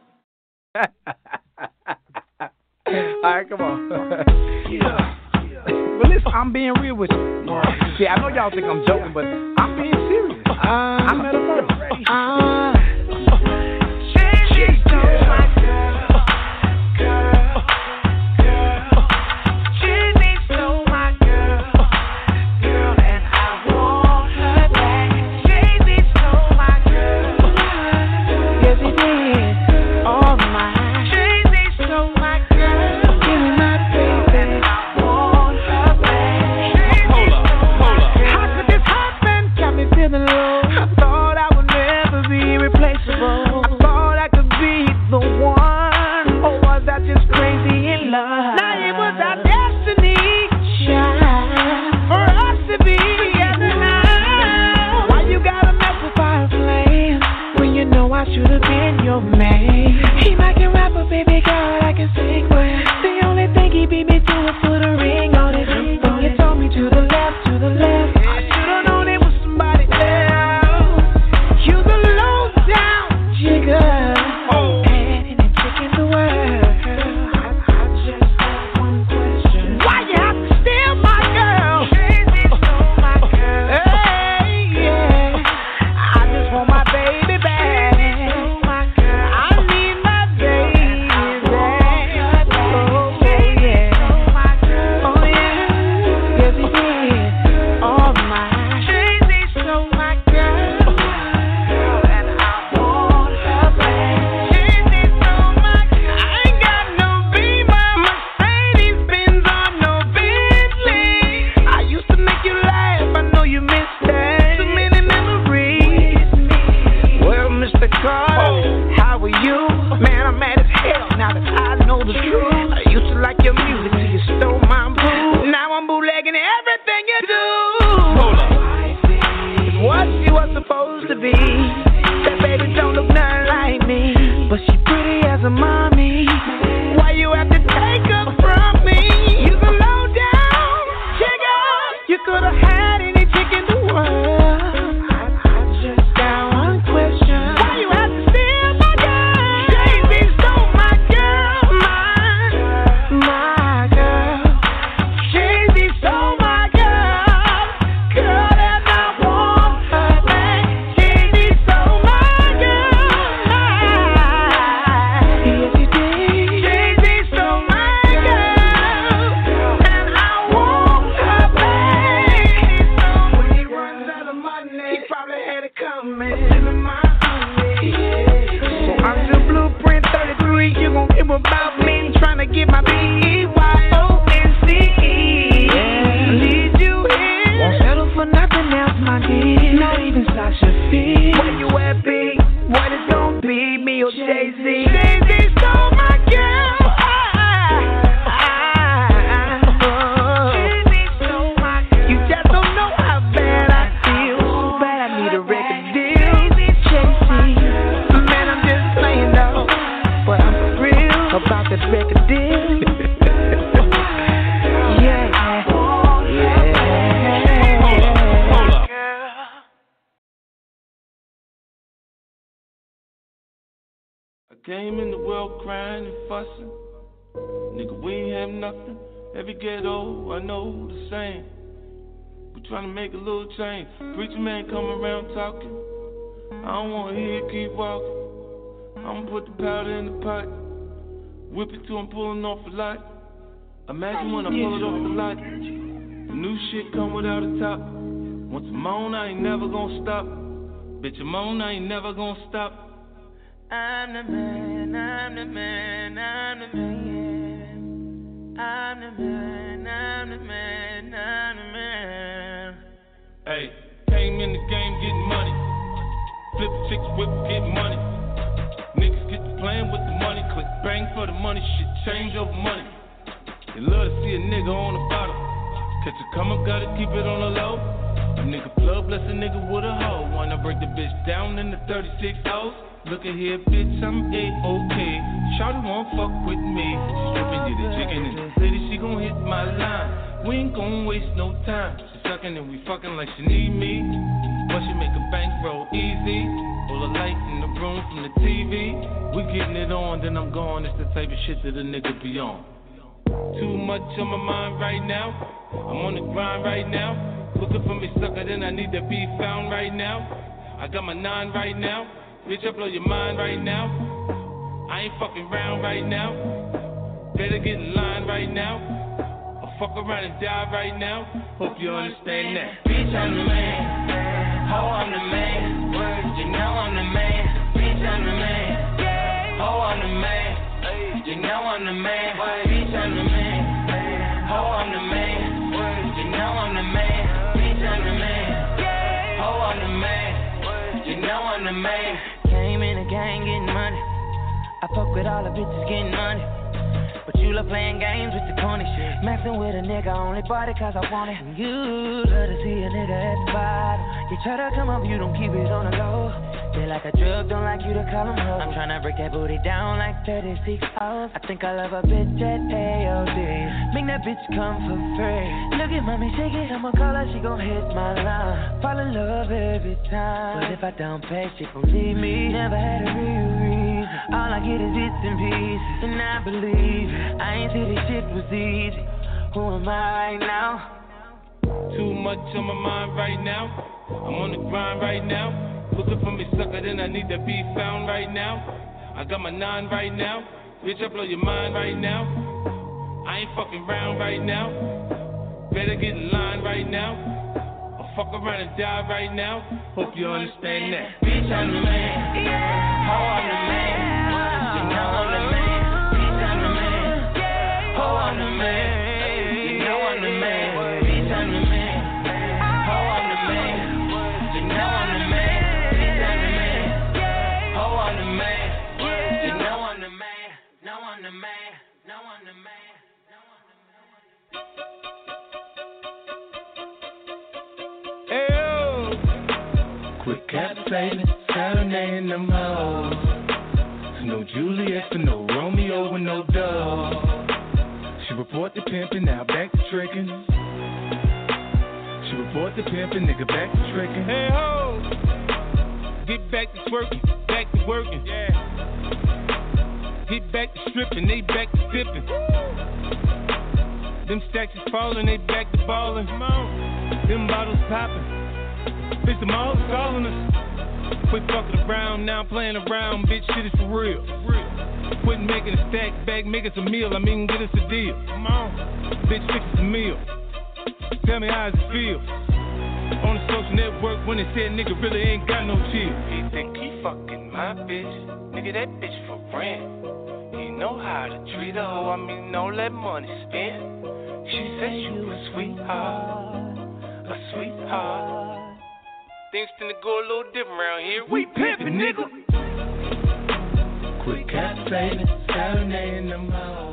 All right, come on. Well, listen, I'm being real with you. See, I know y'all think I'm joking, but I'm being serious. I'm at a first. She's so my girl. She's so my girl, and I want her back. She's so my girl. Yes, it is. All mine. She's so my girl. Give me my baby, and I want her back. Hold up. How could this happen? Got me feeling low. I thought I would never be replaceable. I thought I could be the one. Or was I just crazy in love? Now it was our destiny, child, for us to be together now. Why you gotta mess with fire flames when you know I should have been your man? He might can rap, but baby girl, I can sing. But the only thing he beat me to was put a ring on it. When you told me to the left, I should have known it was somebody else. You the low down jigger. And in chicken the world. I just have one question. Why you have to steal my girl? She's so my girl. Hey, yeah. I just want my baby back. My girl. I need my baby back. Oh, yeah. My girl. Oh, yeah. Yes, he did. All mine. She's so my girl. And I want her back. She's so my girl. I ain't got no Beamer, Mercedes Benz, or no Bentley. I used to make you laugh. I know you miss that. Too many memories. Well, Mr. Carter, how are you? Man, I'm mad as hell now that I know the truth. I used to like your music till you stole my boo. Now I'm bootlegging everything you do. Hold up. It's what she was supposed to be. That baby don't look nothing like me, but she pretty as a mommy. Why you have to take her from me? You the low down jigger. You could have had any chick in the world. I just got one question. Why you have to steal my girl? She's so my girl, my girl. She's so my girl, and I want her back. She's so about me, trying to get my B-E-Y-O-N-C-E. Lead you in. Won't settle for nothing else, my dear. Not even Sasha Fierce. Where you at, B? What it's gonna be, me or Jay-Z? Jay-Z stole my girl. About this record deal. Yeah. Hold up. I came in the world crying and fussing. Nigga, we ain't have nothing. Every ghetto, I know the same. We tryna make a little change. Preacher man come around talking. I don't wanna hear you keep walking. I'ma put the powder in the pot. Whip it till I'm pulling off a lot. Imagine when I pull it off the lot. The new shit come without a top. Once I'm on, I ain't never gonna stop. Bitch, I'm on, I ain't never gonna stop. I'm the man, I'm the man, I'm the man. I'm the man, I'm the man, I'm the man. Hey, came in the game getting money. Flip chicks, whip, get money. Niggas get to playing with the money, click bang for the money, shit change over money. They love to see a nigga on the bottom. Catch a come up, gotta keep it on the low. A nigga plug, bless a nigga with a hoe. Wanna break the bitch down in the 36 O's. Look at here, bitch, I'm A-OK. Shawty won't fuck with me. Stripping, get a chicken in the city, she gon' hit my line. We ain't gon' waste no time. She sucking and we fucking like she need me. But she make a bankroll easy. All the light in the room from the TV. We getting it on, then I'm gone. It's the type of shit that a nigga be on. Too much on my mind right now. I'm on the grind right now. Looking for me sucker, then I need to be found right now. I got my 9 right now. Bitch, I blow your mind right now. I ain't fucking around right now. Better get in line right now. I'll fuck around and die right now. Hope you understand that. Bitch, I'm the man. Ho, I'm the man. You know I'm the man. Bitch, I'm the man. Ho, I'm the man. You know I'm the man. Bitch, I'm the man. Ho, I'm the man. You know I'm the man. Bitch, I'm the man. Ho, I'm the man. You know I'm the man. Came in the gang getting money. I fuck with all the bitches getting money. But you love playing games with the corny shit. Messing with a nigga only bought it cause I want it. And you love to see a nigga at the bottom. You try to come up, you don't keep it on the low. They like a drug, don't like you to call them hoes. I'm tryna break that booty down like 36 hours. I think I love a bitch at AOD. Make that bitch come for free. Look at mommy, shake it, I'ma call her, she gon' hit my line. Fall in love every time. But if I don't pay, she gon' leave me. Never had a real reason. All I get is bits and pieces. And I believe it. I ain't say this shit was easy. Who am I right now? Too much on my mind right now. I'm on the grind right now. Looking for me sucker, then I need to be found right now. I got my 9 right now. Bitch, I blow your mind right now. I ain't fucking around right now. Better get in line right now. I'll fuck around and die right now. Hope you understand that. Bitch, I'm the man. Ho, I'm the man. You know I'm the man. Bitch, I'm the man. Ho, I'm the man. You know I'm the man. Bitch, I'm the man. Ho, I'm the man. You know I'm the man. Bitch, I'm the man. Ho, I'm the man. You know I'm the man. No, I'm the man. No, I'm the man. Quit captivating, serenading them hoes. No Juliet for no Romeo with no dove. She report the pimpin', now back to trickin'. She report the pimpin', nigga back to trickin'. Hey ho! Get back to twerking, back to working. Yeah. Get back to stripping, they back to sipping. Them stacks is falling, they back to ballin'. Come on. Them bottles poppin'. Bitch, them all calling us. Quit fucking around, now I'm playing around. Bitch, shit is for real. Quit making a stack back, make us a meal. I mean, get us a deal. Come on. Bitch, fix us a meal. Tell me how it feel. On the social network when they said nigga really ain't got no chill. He think he fucking my bitch. Nigga, that bitch for rent. You know how to treat a hoe, I mean, don't let money spend. She said you a sweetheart, a sweetheart. Things tend to go a little different around here. We pimpin', nigga. Quick captivating, serenading them hoes.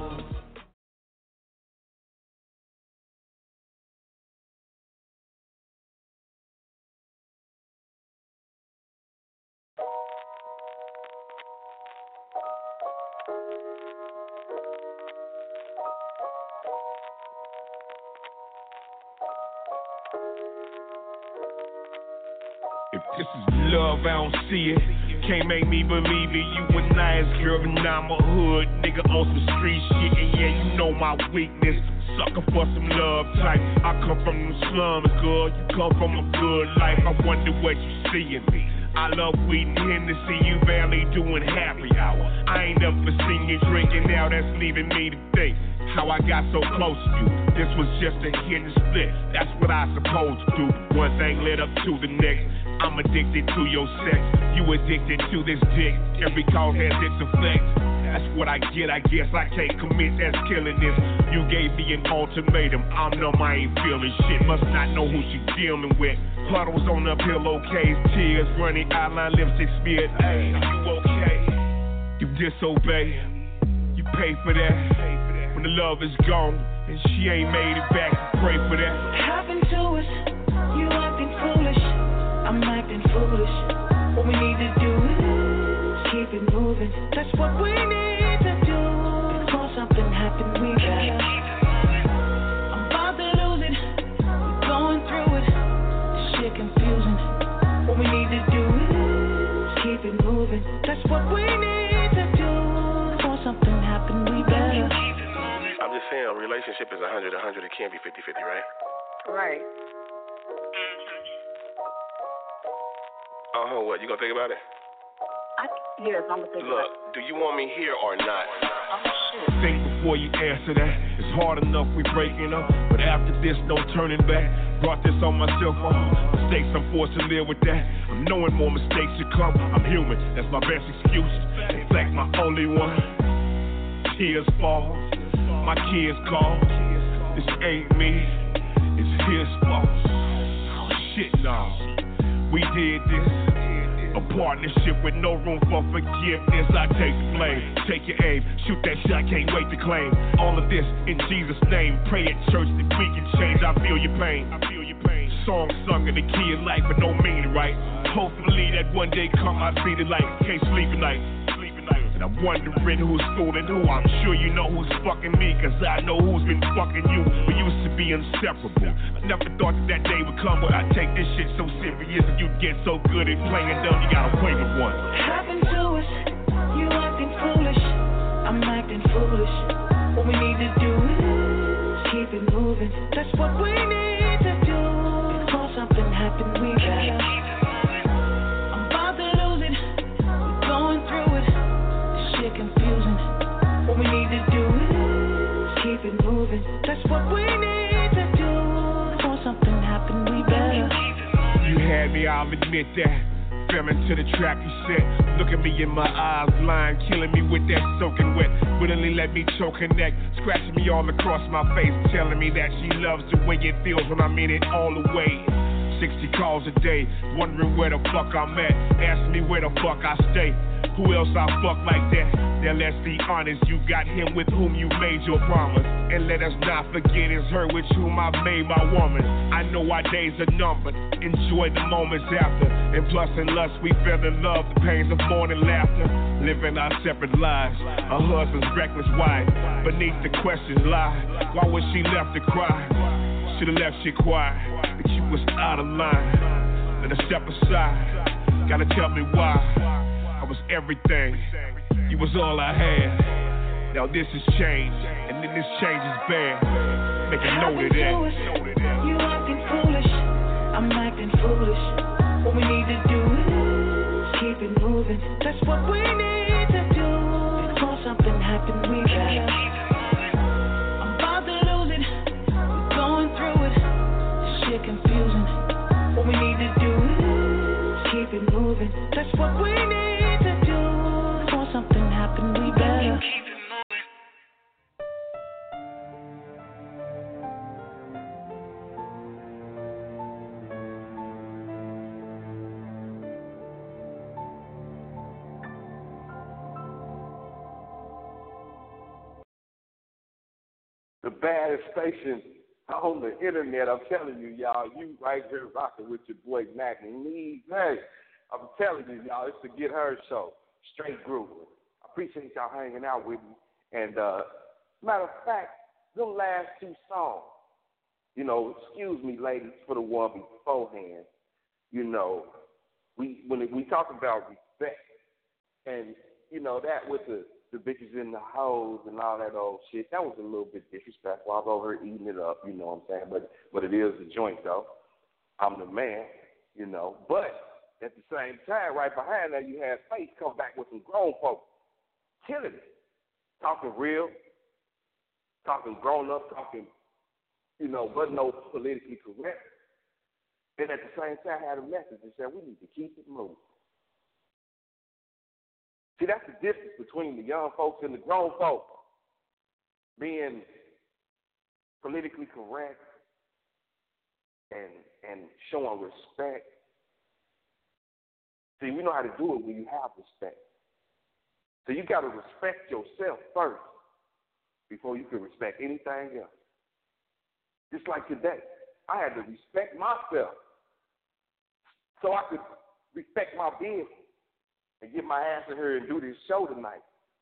If this is love, I don't see it. Can't make me believe it. You a nice girl, and I'm a hood nigga on some street shit. And yeah, you know my weakness. Sucker for some love type. I come from the slums, girl. You come from a good life. I wonder what you see in me. I love weed and Hennessy. You barely doing happy hour. I ain't never seen you drinking now. That's leaving me to think how I got so close to you. This was just a hit and split. That's what I supposed to do. One thing led up to the next. I'm addicted to your sex. You addicted to this dick. Every cause has its effect. That's what I get, I guess I can't commit, that's killing this. You gave me an ultimatum, I'm numb, I ain't feeling shit. Must not know who she dealing with. Puddles on the pillowcase, tears running, eyeliner, lipstick smeared. Hey, are you okay? You disobey, you pay for that. When the love is gone, and she ain't made it back, pray for that. What happened to us? You acting foolish, I'm acting foolish. What we need to do is keep it moving. That's what we need to do. Before something happens, we gotta. I'm about to lose it. We're going through it. This shit confusing. What we need to do is keep it moving. That's what we need to do. Before something happens, we better. I'm just saying, a relationship is 100. It can't be 50-50, right? Right. What? You gonna think about it? Yes, I'm gonna think about it. Look, do you want me here or not? Think before you answer that. It's hard enough we breaking up, but after this, no turning back. Brought this on myself, mistakes, I'm forced to live with that. I'm knowing more mistakes to come. I'm human, that's my best excuse. In fact, my only one. Tears fall, my kids call. This ain't me, it's his fault. Oh shit, no. We did this. A partnership with no room for forgiveness. I take the blame, take your aim, shoot that shot, can't wait to claim all of this in Jesus' name. Pray at church that we can change. I feel your pain. Song sung in the key of life, but no meaning, right? Hopefully that one day come, I see the light. Can't sleep at night. And I'm wondering who's fooling who. I'm sure you know who's fucking me, cause I know who's been fucking you. We used to be inseparable. I never thought that day would come, but I take this shit so serious. And you get so good at playing dumb, you gotta play with one. What happened to us? You acting foolish, I'm acting foolish. What we need to do is keep it moving. That's what we need to do. Before something happens, we gotta. Confusing. What we need to do is keep it moving. That's what we need to do. Before something happens, we better. You had me, I'll admit that. Fell into the trap you set. Look at me in my eyes, lying, killing me with that soaking wet. Willingly let me choke her neck, scratching me all across my face, telling me that she loves the way it feels when I'm in it all the way. 60 calls a day, wondering where the fuck I'm at. Asking me where the fuck I stay. Who else I fuck like that? Now let's be honest, you got him with whom you made your promise. And let us not forget it's her with whom I made my woman. I know our days are numbered, enjoy the moments after. And plus in lust we fell in love, the pains of morning laughter. Living our separate lives, a husband's reckless wife. Beneath the questions lie, why was she left to cry? Should've left shit quiet, but you was out of line. Let her step aside, gotta tell me why. I was everything, you was all I had. Now this has changed, and then this change is bad. Make a note of that. You acting foolish, I'm acting foolish. What we need to do is keep it moving. That's what we need to do. Before something happens, we gotta. I'm about to lose it, we're going through it. This shit confusing. What we need to do is keep it moving. That's what we need to do. Before something happens, we better. the baddest station on the internet. I'm telling you, y'all, you right here rocking with your boy Mac and me. Hey, I'm telling you, y'all, it's the Get Her Show, straight grooving. I appreciate y'all hanging out with me. And matter of fact, the last two songs, you know, excuse me, ladies, for the one beforehand, you know, when we talk about respect, and, you know, that with the bitches in the hoes and all that old shit, that was a little bit disrespectful. I was over here eating it up, you know what I'm saying? But it is a joint, though. I'm the man, you know. But at the same time, right behind that, you had Faith come back with some grown folks, killing it, talking real, talking grown up, talking, you know, but no politically correct. And at the same time, had a message that said we need to keep it moving. See, that's the difference between the young folks and the grown folks. Being politically correct and showing respect. See, we know how to do it when you have respect. So you got to respect yourself first before you can respect anything else. Just like today, I had to respect myself so I could respect my business and get my ass in here and do this show tonight.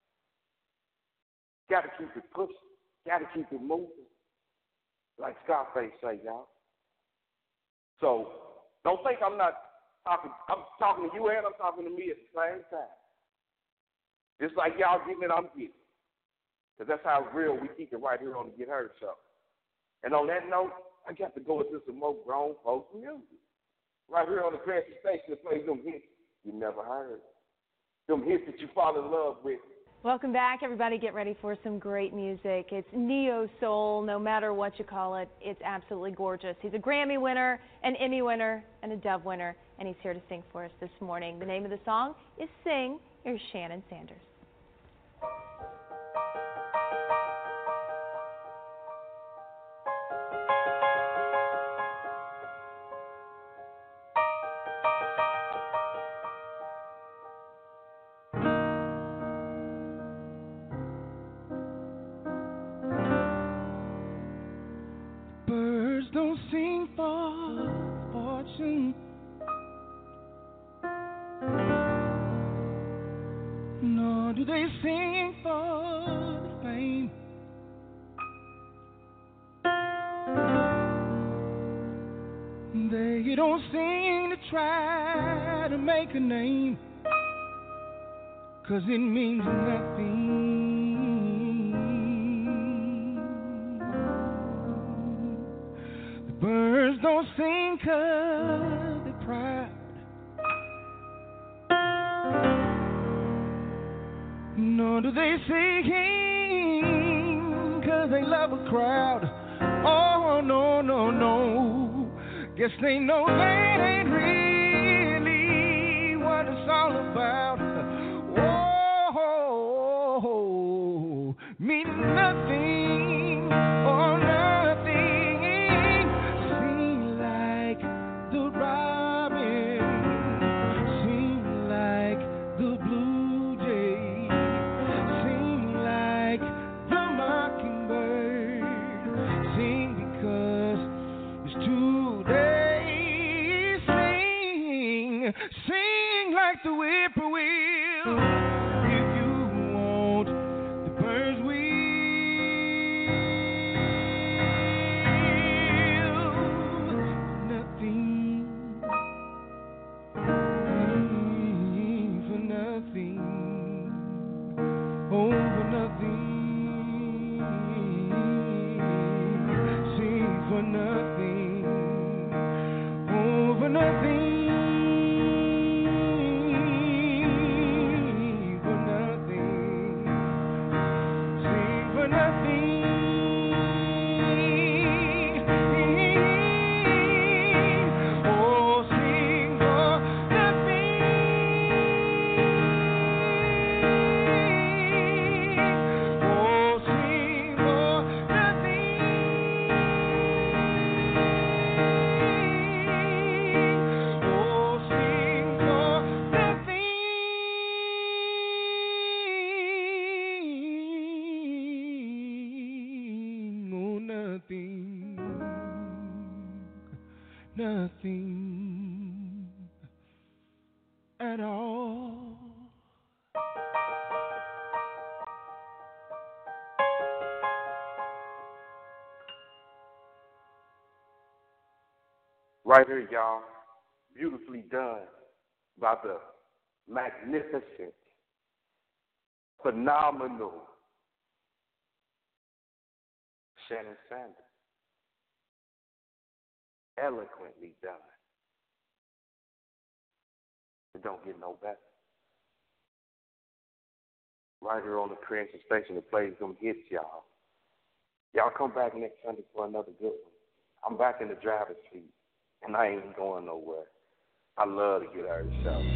Got to keep it pushing. Got to keep it moving. Like Scarface say, y'all. So don't think I'm not talking. I'm talking to you and I'm talking to me at the same time. Just like y'all getting it, I'm getting it. Because that's how real we keep it right here on the Get Heard Show. And on that note, I got to go into some more grown folks music. Right here on the Cranston Station that plays them hits you never heard. Them hits that you fall in love with. Welcome back, everybody. Get ready for some great music. It's neo soul, no matter what you call it. It's absolutely gorgeous. He's a Grammy winner, an Emmy winner, and a Dove winner, and he's here to sing for us this morning. The name of the song is Sing. Here's Shannon Sanders. Don't sing for fortune, nor do they sing for the fame. They don't sing to try to make a name, 'cause it means nothing. Birds don't sing 'cause they're proud, nor do they sing 'cause they love a crowd. Oh, no, no, no. Guess they know that ain't really what it's all about. Oh, mean nothing or nothing. Sing like the whippoorwill, if you want the birds will. Nothing for nothing, oh for nothing, sing for nothing, oh for nothing. Right here, y'all. Beautifully done by the magnificent, phenomenal Shannon Sanders. Eloquently done. It don't get no better. Right here on the Creation Station, it plays them hits, y'all. Y'all come back next Sunday for another good one. I'm back in the driver's seat, and I ain't going nowhere. I love to get out of the show.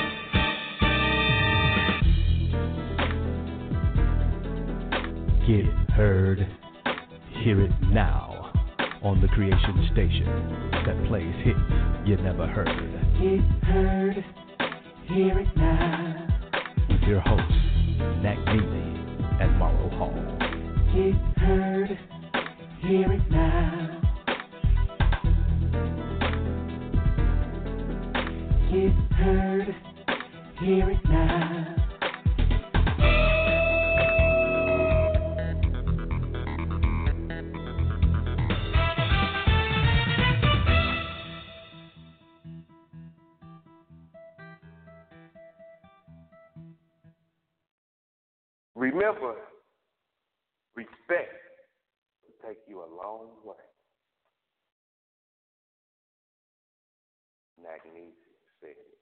Get heard, hear it now on the Creation Station that plays hits you never heard. Get heard, hear it now. With your hosts, Nat Neely and Morrow Hall. Get heard, hear it now. Get heard, hear it now. Remember, respect will take you a long way. Magnesium said it.